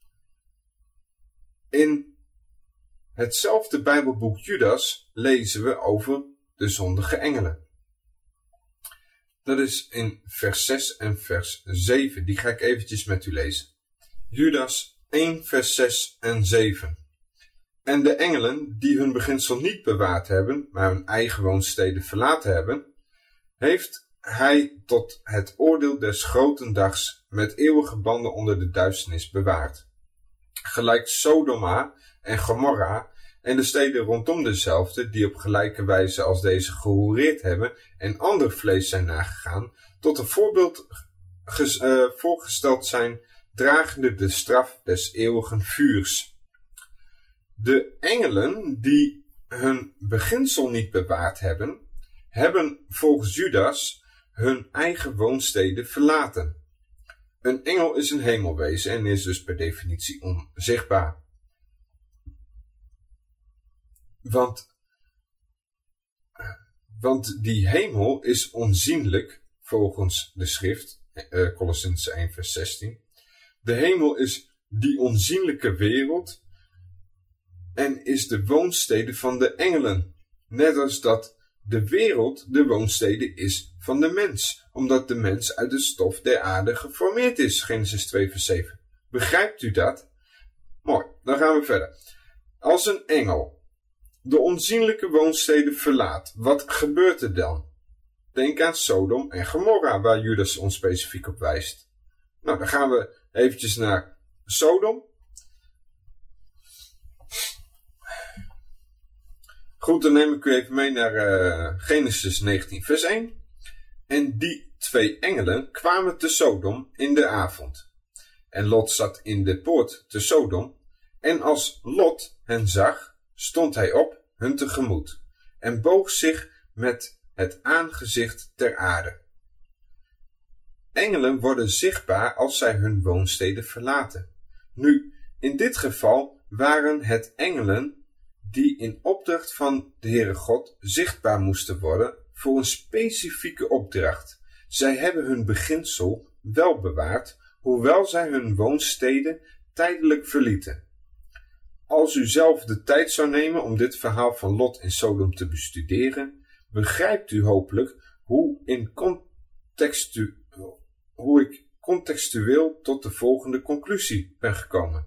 In hetzelfde Bijbelboek Judas lezen we over de zondige engelen. Dat is in vers zes en vers zeven. Die ga ik eventjes met u lezen. Judas één vers zes en zeven. En de engelen die hun beginsel niet bewaard hebben, maar hun eigen woonsteden verlaten hebben, heeft hij tot het oordeel des groten dags met eeuwige banden onder de duisternis bewaard. Gelijk Sodoma en Gomorra en de steden rondom dezelfde, die op gelijke wijze als deze gehoereerd hebben en ander vlees zijn nagegaan, tot een voorbeeld ges, uh, voorgesteld zijn, dragende de straf des eeuwigen vuurs. De engelen die hun beginsel niet bewaard hebben, hebben volgens Judas hun eigen woonsteden verlaten. Een engel is een hemelwezen en is dus per definitie onzichtbaar. Want, want die hemel is onzienlijk volgens de schrift, uh, Kolossenzen één vers zestien. De hemel is die onzienlijke wereld en is de woonstede van de engelen. Net als dat de wereld de woonstede is van de mens, omdat de mens uit het stof der aarde geformeerd is. Genesis twee vers zeven. Begrijpt u dat? Mooi, dan gaan we verder. Als een engel de onzienlijke woonsteden verlaat, wat gebeurt er dan? Denk aan Sodom en Gomorra, waar Judas ons specifiek op wijst. Nou, dan gaan we eventjes naar Sodom. Goed, dan neem ik u even mee naar uh, Genesis negentien vers één. En die twee engelen kwamen te Sodom in de avond. En Lot zat in de poort te Sodom. En als Lot hen zag, stond hij op hun tegemoet. En boog zich met het aangezicht ter aarde. Engelen worden zichtbaar als zij hun woonsteden verlaten. Nu, in dit geval waren het engelen die in opdracht van de Heere God zichtbaar moesten worden voor een specifieke opdracht. Zij hebben hun beginsel wel bewaard, hoewel zij hun woonsteden tijdelijk verlieten. Als u zelf de tijd zou nemen om dit verhaal van Lot in Sodom te bestuderen, begrijpt u hopelijk hoe, in contextu, hoe ik contextueel tot de volgende conclusie ben gekomen.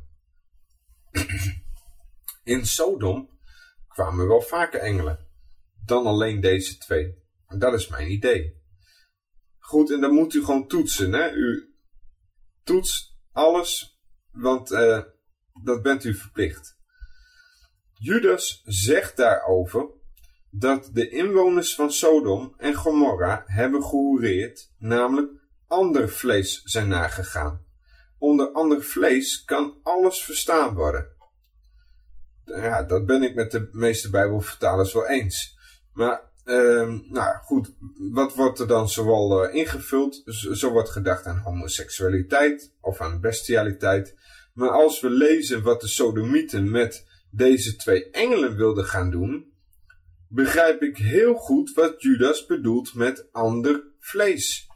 In Sodom kwamen wel vaker engelen dan alleen deze twee. En dat is mijn idee. Goed, en dan moet u gewoon toetsen. Hè? U toetst alles, want uh, dat bent u verplicht. Judas zegt daarover dat de inwoners van Sodom en Gomorra hebben gehoereerd, namelijk ander vlees zijn nagegaan. Onder ander vlees kan alles verstaan worden. Ja, dat ben ik met de meeste Bijbelvertalers wel eens. Maar, uh, nou goed, wat wordt er dan zoal uh, ingevuld? Zo, zo wordt gedacht aan homoseksualiteit of aan bestialiteit. Maar als we lezen wat de Sodomieten met deze twee engelen wilden gaan doen, begrijp ik heel goed wat Judas bedoelt met ander vlees.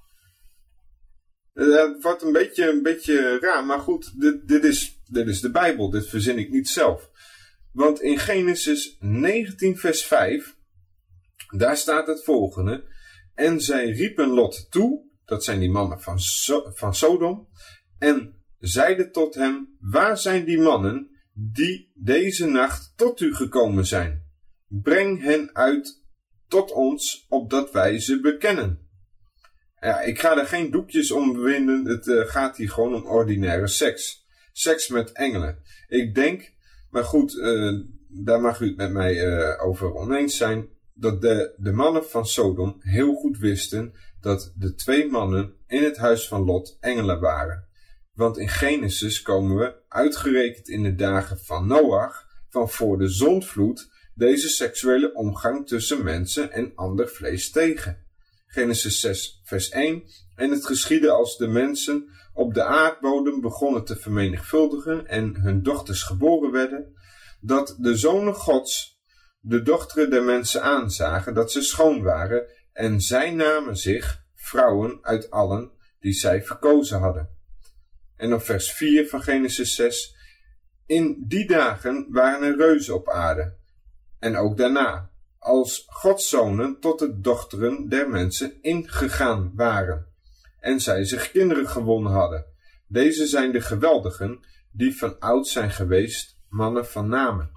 Het wordt een beetje, een beetje raar, maar goed, dit, dit, is, dit is de Bijbel, dit verzin ik niet zelf. Want in Genesis negentien vers vijf, daar staat het volgende. En zij riepen Lot toe, dat zijn die mannen van, so- van Sodom, en zeiden tot hem, waar zijn die mannen die deze nacht tot u gekomen zijn? Breng hen uit tot ons, opdat wij ze bekennen. Ja, ik ga er geen doekjes om winden, het uh, gaat hier gewoon om ordinaire seks. Seks met engelen. Ik denk, maar goed, uh, daar mag u het met mij uh, over oneens zijn, dat de, de mannen van Sodom heel goed wisten dat de twee mannen in het huis van Lot engelen waren. Want in Genesis komen we, uitgerekend in de dagen van Noach, van voor de zondvloed, deze seksuele omgang tussen mensen en ander vlees tegen. Genesis zes vers één. En het geschiedde als de mensen op de aardbodem begonnen te vermenigvuldigen en hun dochters geboren werden, dat de zonen Gods de dochteren der mensen aanzagen dat ze schoon waren, en zij namen zich vrouwen uit allen die zij verkozen hadden. En op vers vier van Genesis zes. In die dagen waren er reuzen op aarde, en ook daarna, als Gods zonen tot de dochteren der mensen ingegaan waren, en zij zich kinderen gewonnen hadden. Deze zijn de geweldigen, die van oud zijn geweest, mannen van namen.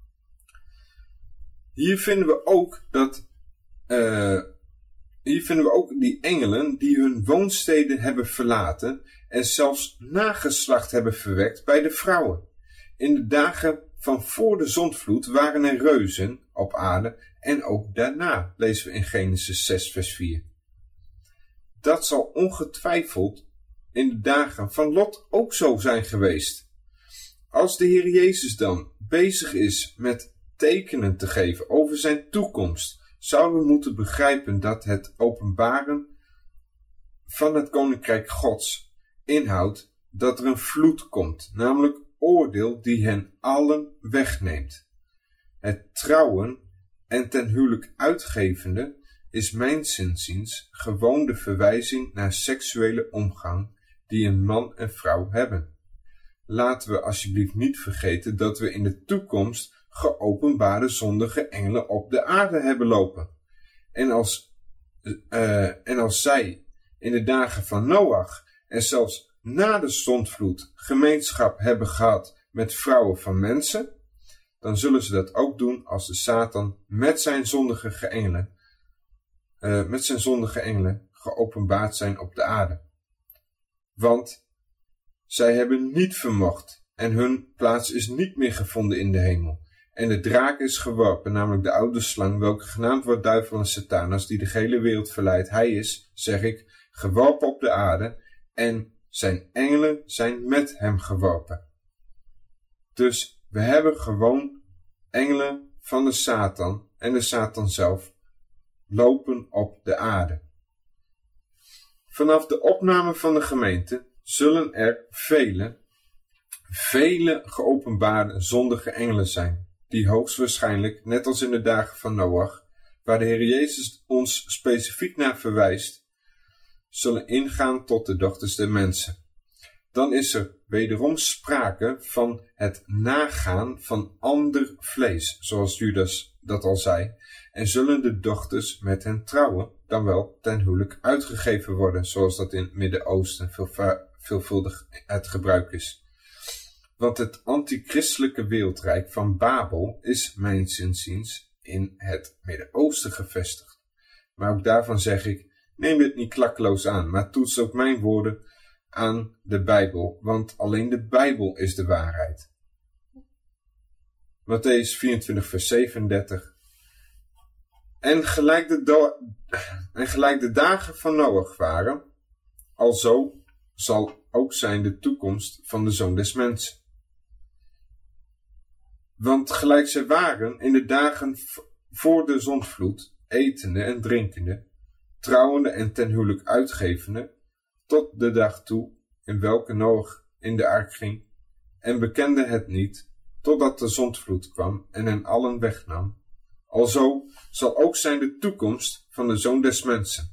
Hier vinden we ook dat, uh, hier vinden we ook die engelen die hun woonsteden hebben verlaten en zelfs nageslacht hebben verwekt bij de vrouwen. In de dagen van voor de zondvloed waren er reuzen op aarde en ook daarna, lezen we in Genesis zes vers vier. Dat zal ongetwijfeld in de dagen van Lot ook zo zijn geweest. Als de Heer Jezus dan bezig is met tekenen te geven over zijn toekomst, zouden we moeten begrijpen dat het openbaren van het Koninkrijk Gods inhoudt dat er een vloed komt, namelijk oordeel die hen allen wegneemt. Het trouwen en ten huwelijk uitgevende is mijns inziens gewoon de verwijzing naar seksuele omgang die een man en vrouw hebben. Laten we alsjeblieft niet vergeten dat we in de toekomst geopenbaarde zondige engelen op de aarde hebben lopen. En als, uh, en als zij in de dagen van Noach en zelfs na de zondvloed gemeenschap hebben gehad met vrouwen van mensen, dan zullen ze dat ook doen als de Satan met zijn zondige engelen, uh, met zijn zondige engelen geopenbaard zijn op de aarde. Want zij hebben niet vermocht en hun plaats is niet meer gevonden in de hemel. En de draak is geworpen, namelijk de oude slang, welke genaamd wordt duivel en Satanas, die de gehele wereld verleidt. Hij is, zeg ik, geworpen op de aarde en zijn engelen zijn met hem geworpen. Dus we hebben gewoon engelen van de Satan en de Satan zelf lopen op de aarde. Vanaf de opname van de gemeente zullen er vele, vele geopenbaarde zondige engelen zijn, die hoogstwaarschijnlijk, net als in de dagen van Noach, waar de Heer Jezus ons specifiek naar verwijst, zullen ingaan tot de dochters der mensen. Dan is er wederom sprake van het nagaan van ander vlees, zoals Judas dat al zei, en zullen de dochters met hen trouwen, dan wel ten huwelijk uitgegeven worden, zoals dat in het Midden-Oosten veel, veelvuldig het gebruik is. Want het antichristelijke wereldrijk van Babel is mijns inziens in het Midden-Oosten gevestigd. Maar ook daarvan zeg ik, neem dit niet klakkeloos aan, maar toets ook mijn woorden aan de Bijbel, want alleen de Bijbel is de waarheid. Mattheüs vierentwintig vers zevenendertig. En gelijk de, do- en gelijk de dagen van Noach waren, alzo zal ook zijn de toekomst van de Zoon des Mensen. Want gelijk zij waren in de dagen v- voor de zondvloed, etende en drinkende, trouwende en ten huwelijk uitgevende, tot de dag toe in welke Noach in de ark ging, en bekende het niet, totdat de zondvloed kwam en hen allen wegnam. Alzo zal ook zijn de toekomst van de Zoon des Mensen.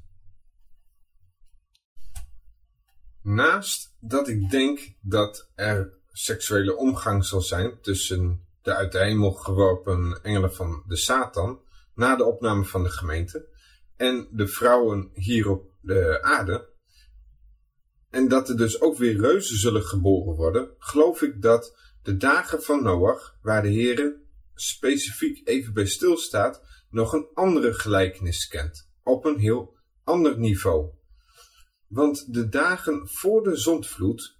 Naast dat ik denk dat er seksuele omgang zal zijn tussen de uit de hemel geworpen engelen van de Satan, na de opname van de gemeente, en de vrouwen hier op de aarde, en dat er dus ook weer reuzen zullen geboren worden, geloof ik dat de dagen van Noach, waar de Heere specifiek even bij stilstaat, nog een andere gelijkenis kent, op een heel ander niveau. Want de dagen voor de zondvloed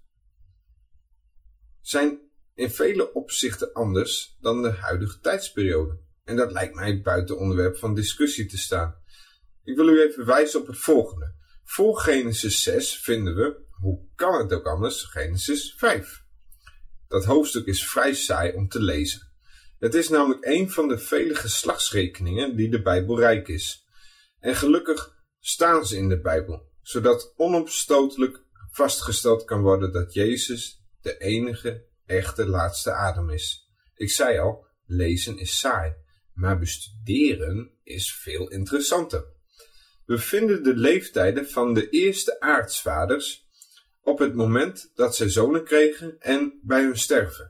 zijn in vele opzichten anders dan de huidige tijdsperiode. En dat lijkt mij buiten onderwerp van discussie te staan. Ik wil u even wijzen op het volgende. Voor Genesis zes vinden we, hoe kan het ook anders, Genesis vijf. Dat hoofdstuk is vrij saai om te lezen. Het is namelijk een van de vele geslachtsrekeningen die de Bijbel rijk is. En gelukkig staan ze in de Bijbel, zodat onopstotelijk vastgesteld kan worden dat Jezus de enige echte laatste Adam is. Ik zei al, lezen is saai, maar bestuderen is veel interessanter. We vinden de leeftijden van de eerste aartsvaders op het moment dat zij zonen kregen en bij hun sterven.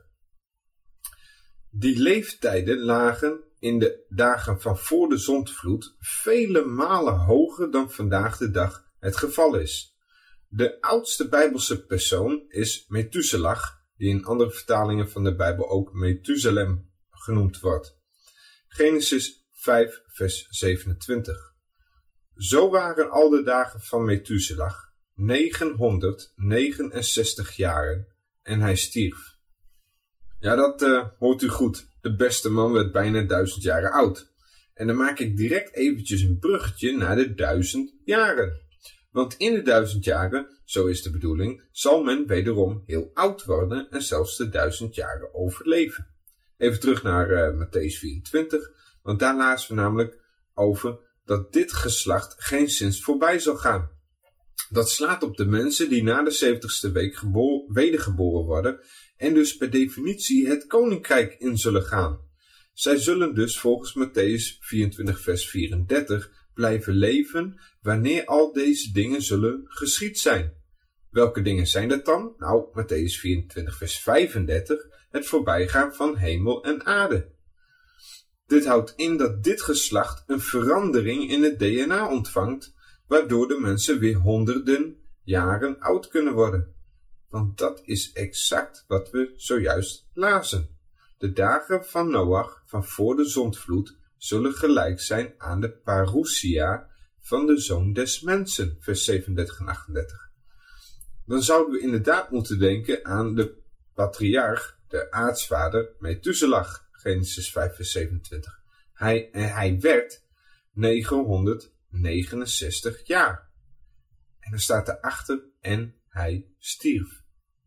Die leeftijden lagen in de dagen van voor de zondvloed vele malen hoger dan vandaag de dag het geval is. De oudste Bijbelse persoon is Methuselah, die in andere vertalingen van de Bijbel ook Methuselem genoemd wordt. Genesis vijf vers zevenentwintig. Zo waren al de dagen van Methuselah negenhonderdnegenenzestig jaren en hij stierf. Ja, dat uh, hoort u goed. De beste man werd bijna duizend jaren oud. En dan maak ik direct eventjes een bruggetje naar de duizend jaren. Want in de duizend jaren, zo is de bedoeling, zal men wederom heel oud worden en zelfs de duizend jaren overleven. Even terug naar uh, Mattheüs vierentwintig, want daar lazen we namelijk over dat dit geslacht geen zins voorbij zal gaan. Dat slaat op de mensen die na de zeventigste week gebo- wedergeboren worden en dus per definitie het koninkrijk in zullen gaan. Zij zullen dus volgens Mattheüs vierentwintig vers vierendertig blijven leven wanneer al deze dingen zullen geschied zijn. Welke dingen zijn dat dan? Nou, Mattheüs vierentwintig vers vijfendertig, het voorbijgaan van hemel en aarde. Dit houdt in dat dit geslacht een verandering in het D N A ontvangt, waardoor de mensen weer honderden jaren oud kunnen worden. Want dat is exact wat we zojuist lazen. De dagen van Noach, van voor de zondvloed, zullen gelijk zijn aan de parousia van de zoon des mensen, vers zevenendertig en achtendertig. Dan zouden we inderdaad moeten denken aan de patriarch, de aartsvader Methuselah, Genesis vijf vers zevenentwintig. Hij, hij werd negenhonderdnegenenzestig jaar. En er staat erachter, en hij stierf.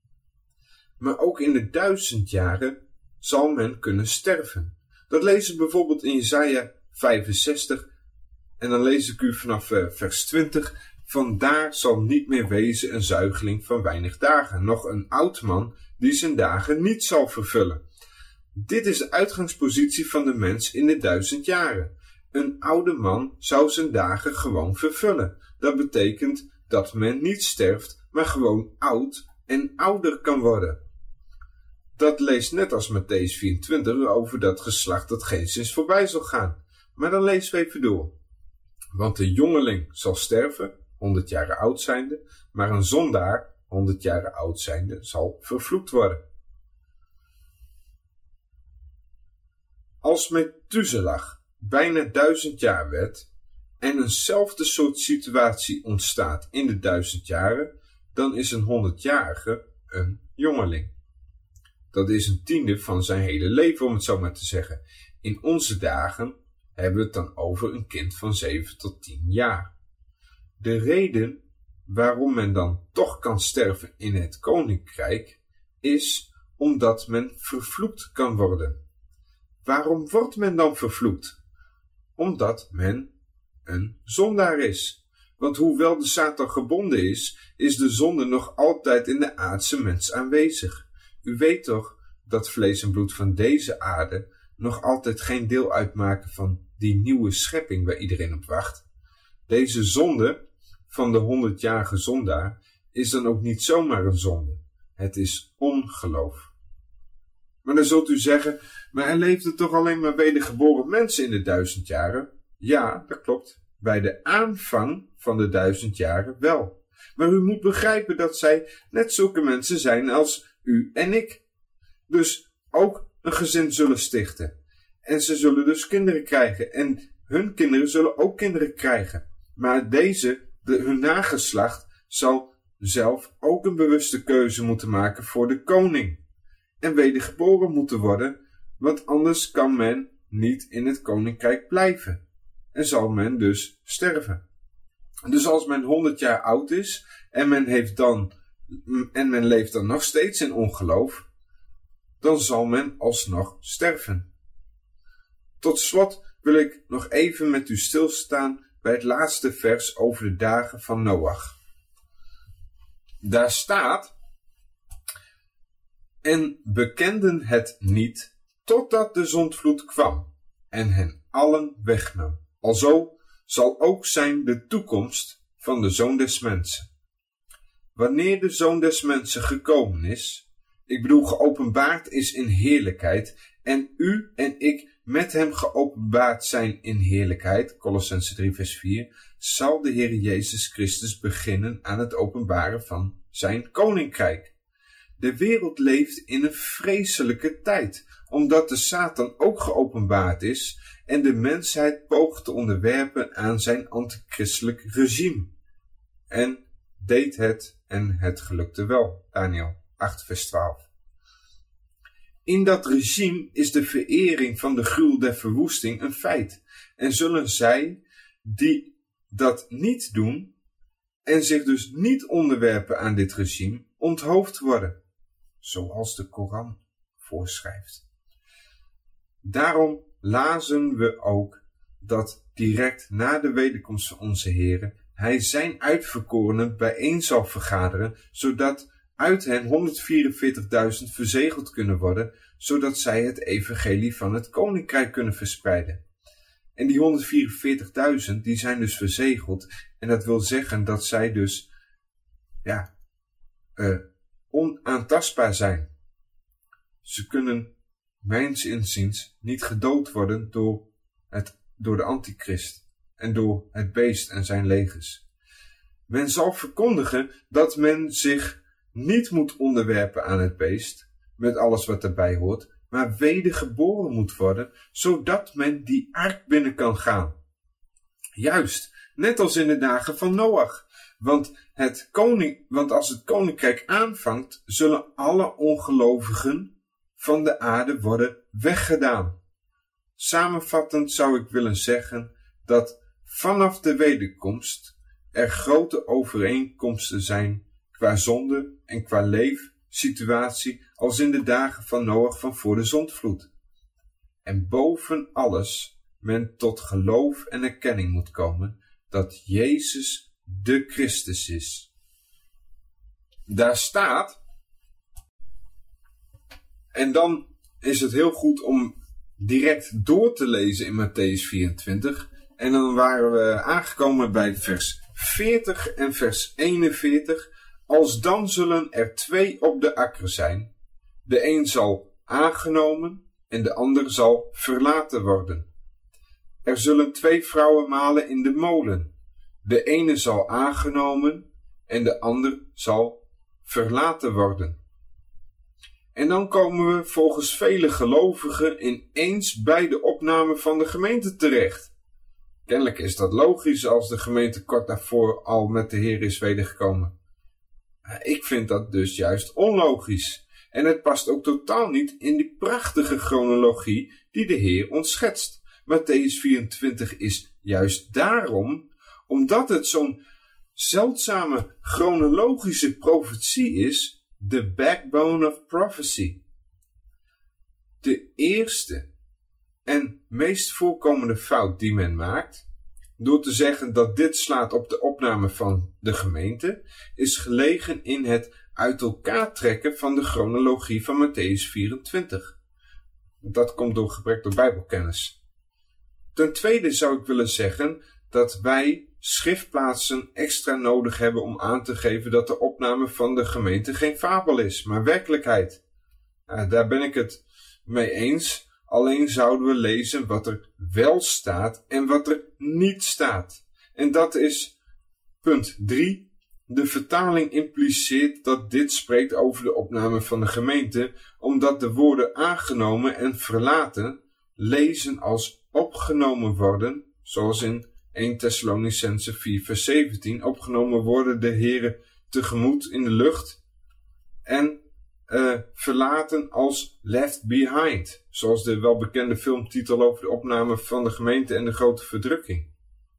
Maar ook in de duizend jaren zal men kunnen sterven. Dat lezen we bijvoorbeeld in Jesaja vijfenzestig. En dan lees ik u vanaf uh, vers twintig. Vandaar zal niet meer wezen een zuigeling van weinig dagen, nog een oud man die zijn dagen niet zal vervullen. Dit is de uitgangspositie van de mens in de duizend jaren. Een oude man zou zijn dagen gewoon vervullen. Dat betekent dat men niet sterft, maar gewoon oud en ouder kan worden. Dat leest net als Mattheüs vierentwintig over dat geslacht dat geen zins voorbij zal gaan. Maar dan lezen we even door. Want de jongeling zal sterven, honderd jaren oud zijnde, maar een zondaar, honderd jaren oud zijnde, zal vervloekt worden. Als Methuselah bijna duizend jaar werd en eenzelfde soort situatie ontstaat in de duizend jaren, dan is een honderdjarige een jongeling. Dat is een tiende van zijn hele leven, om het zo maar te zeggen. In onze dagen hebben we het dan over een kind van zeven tot tien jaar. De reden waarom men dan toch kan sterven in het koninkrijk is omdat men vervloekt kan worden. Waarom wordt men dan vervloekt? Omdat men een zondaar is. Want hoewel de Satan gebonden is, is de zonde nog altijd in de aardse mens aanwezig. U weet toch dat vlees en bloed van deze aarde nog altijd geen deel uitmaken van die nieuwe schepping waar iedereen op wacht. Deze zonde van de honderdjarige zondaar is dan ook niet zomaar een zonde. Het is ongeloof. Maar dan zult u zeggen, maar er leefden toch alleen maar wedergeboren mensen in de duizend jaren? Ja, dat klopt. Bij de aanvang van de duizend jaren wel. Maar u moet begrijpen dat zij net zulke mensen zijn als u en ik. Dus ook een gezin zullen stichten. En ze zullen dus kinderen krijgen. En hun kinderen zullen ook kinderen krijgen. Maar deze, de, hun nageslacht, zal zelf ook een bewuste keuze moeten maken voor de koning. En wedergeboren moeten worden, want anders kan men niet in het koninkrijk blijven. En zal men dus sterven. Dus als men honderd jaar oud is en men, heeft dan, en men leeft dan nog steeds in ongeloof, dan zal men alsnog sterven. Tot slot wil ik nog even met u stilstaan bij het laatste vers over de dagen van Noach. Daar staat: en bekenden het niet totdat de zondvloed kwam en hen allen wegnam. Alzo zal ook zijn de toekomst van de Zoon des Mensen. Wanneer de Zoon des Mensen gekomen is, ik bedoel geopenbaard is in heerlijkheid, en u en ik met hem geopenbaard zijn in heerlijkheid, Kolossenzen drie vers vier, zal de Heer Jezus Christus beginnen aan het openbaren van zijn koninkrijk. De wereld leeft in een vreselijke tijd, omdat de Satan ook geopenbaard is en de mensheid poogt te onderwerpen aan zijn antichristelijk regime. En deed het en het gelukte wel. Daniel acht vers twaalf. In dat regime is de verering van de gruwel der verwoesting een feit. En zullen zij die dat niet doen en zich dus niet onderwerpen aan dit regime onthoofd worden. Zoals de Koran voorschrijft. Daarom lazen we ook dat direct na de wederkomst van onze Heere hij zijn uitverkorenen bijeen zal vergaderen, zodat uit hen honderdvierenveertigduizend verzegeld kunnen worden, zodat zij het evangelie van het koninkrijk kunnen verspreiden. En die honderdvierenveertigduizend die zijn dus verzegeld, en dat wil zeggen dat zij dus ja, uh, onaantastbaar zijn. Ze kunnen mijns inziens niet gedood worden door, het, door de antichrist en door het beest en zijn legers. Men zal verkondigen dat men zich niet moet onderwerpen aan het beest, met alles wat erbij hoort, maar wedergeboren moet worden, zodat men die ark binnen kan gaan. Juist, net als in de dagen van Noach. Want, het koning, want als het koninkrijk aanvangt, zullen alle ongelovigen van de aarde worden weggedaan. Samenvattend zou ik willen zeggen dat vanaf de wederkomst er grote overeenkomsten zijn qua zonde en qua leefsituatie als in de dagen van Noach van voor de zondvloed. En boven alles men tot geloof en erkenning moet komen dat Jezus de Christus is. Daar staat, en dan is het heel goed om direct door te lezen in Mattheüs vierentwintig, en dan waren we aangekomen bij vers veertig en vers eenenveertig. Als dan zullen er twee op de akker zijn, de een zal aangenomen en de ander zal verlaten worden. Er zullen twee vrouwen malen in de molen, de ene zal aangenomen en de ander zal verlaten worden. En dan komen we volgens vele gelovigen ineens bij de opname van de gemeente terecht. Kennelijk is dat logisch als de gemeente kort daarvoor al met de Heer is wedergekomen. Ik vind dat dus juist onlogisch. En het past ook totaal niet in die prachtige chronologie die de Heer ons schetst. Mattheüs vierentwintig is juist daarom, omdat het zo'n zeldzame chronologische profetie is, de backbone of prophecy. De eerste en meest voorkomende fout die men maakt, door te zeggen dat dit slaat op de opname van de gemeente, is gelegen in het uit elkaar trekken van de chronologie van Mattheüs vierentwintig. Dat komt door gebrek door bijbelkennis. Ten tweede zou ik willen zeggen dat wij schriftplaatsen extra nodig hebben om aan te geven dat de opname van de gemeente geen fabel is, maar werkelijkheid. Uh, daar ben ik het mee eens. Alleen zouden we lezen wat er wel staat en wat er niet staat. En dat is punt drie. De vertaling impliceert dat dit spreekt over de opname van de gemeente, omdat de woorden aangenomen en verlaten lezen als opgenomen worden, zoals in eerste Thessalonicenzen vier vers zeventien, opgenomen worden de Here tegemoet in de lucht. En uh, verlaten als Left Behind. Zoals de welbekende filmtitel over de opname van de gemeente en de grote verdrukking.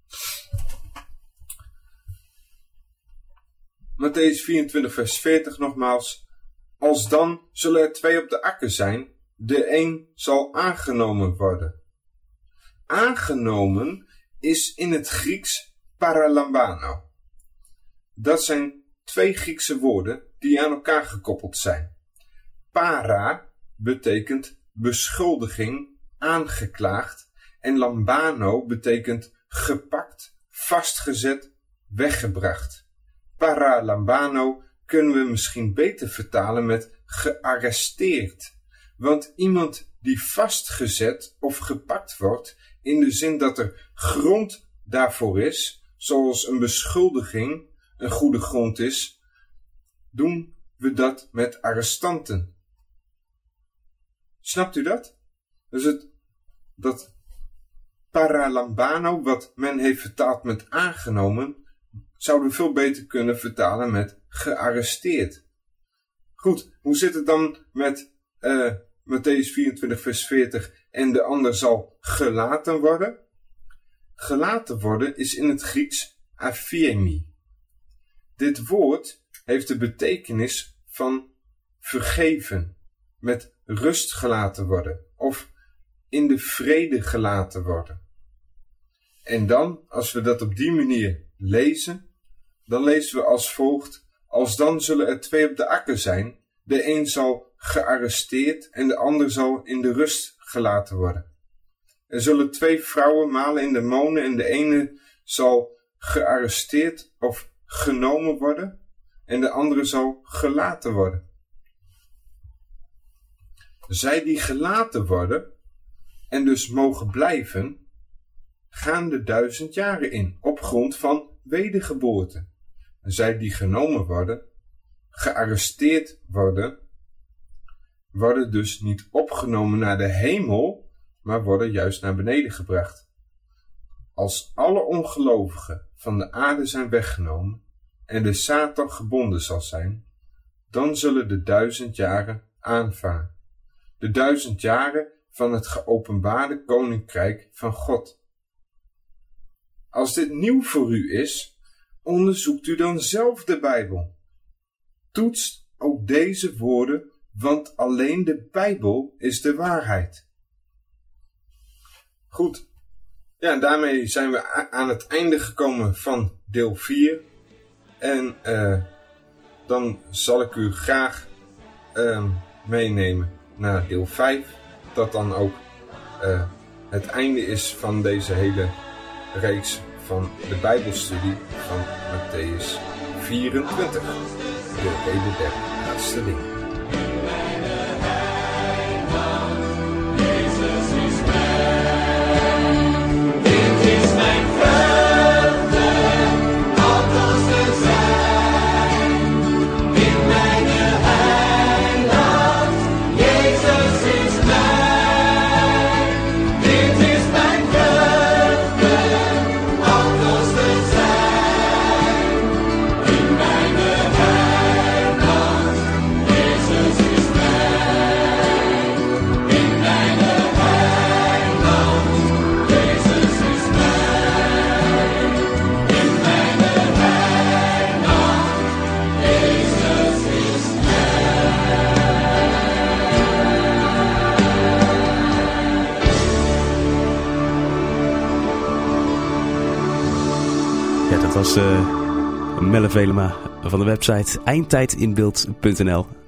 Mattheüs vierentwintig vers veertig nogmaals. Alsdan zullen er twee op de akker zijn, de een zal aangenomen worden. Aangenomen is in het Grieks paralambano. Dat zijn twee Griekse woorden die aan elkaar gekoppeld zijn. Para betekent beschuldiging, aangeklaagd, en lambano betekent gepakt, vastgezet, weggebracht. Paralambano kunnen we misschien beter vertalen met gearresteerd. Want iemand die vastgezet of gepakt wordt, in de zin dat er grond daarvoor is, zoals een beschuldiging een goede grond is, doen we dat met arrestanten. Snapt u dat? Dus het, dat paralambano, wat men heeft vertaald met aangenomen, zouden we veel beter kunnen vertalen met gearresteerd. Goed, hoe zit het dan met uh, Mattheüs vierentwintig vers veertig en de ander zal gelaten worden? Gelaten worden is in het Grieks aphiemi. Dit woord heeft de betekenis van vergeven, met rust gelaten worden of in de vrede gelaten worden. En dan, als we dat op die manier lezen, dan lezen we als volgt: alsdan zullen er twee op de akker zijn, de een zal gearresteerd en de ander zal in de rust gelaten worden. Er zullen twee vrouwen malen in de molen en de ene zal gearresteerd of genomen worden en de andere zal gelaten worden. Zij die gelaten worden en dus mogen blijven, gaan de duizend jaren in op grond van wedergeboorte. En zij die genomen worden, gearresteerd worden, worden dus niet opgenomen naar de hemel, maar worden juist naar beneden gebracht. Als alle ongelovigen van de aarde zijn weggenomen en de Satan gebonden zal zijn, dan zullen de duizend jaren aanvangen. De duizend jaren van het geopenbaarde koninkrijk van God. Als dit nieuw voor u is, onderzoekt u dan zelf de Bijbel. Toetst ook deze woorden, want alleen de Bijbel is de waarheid. Goed, ja, daarmee zijn we aan het einde gekomen van deel vier. En uh, dan zal ik u graag uh, meenemen naar deel vijf. Dat dan ook uh, het einde is van deze hele reeks van de Bijbelstudie van Mattheüs vierentwintig. De reden der laatste dingen. Dat was uh, Melle Velema van de website eindtijdinbeeld punt n l.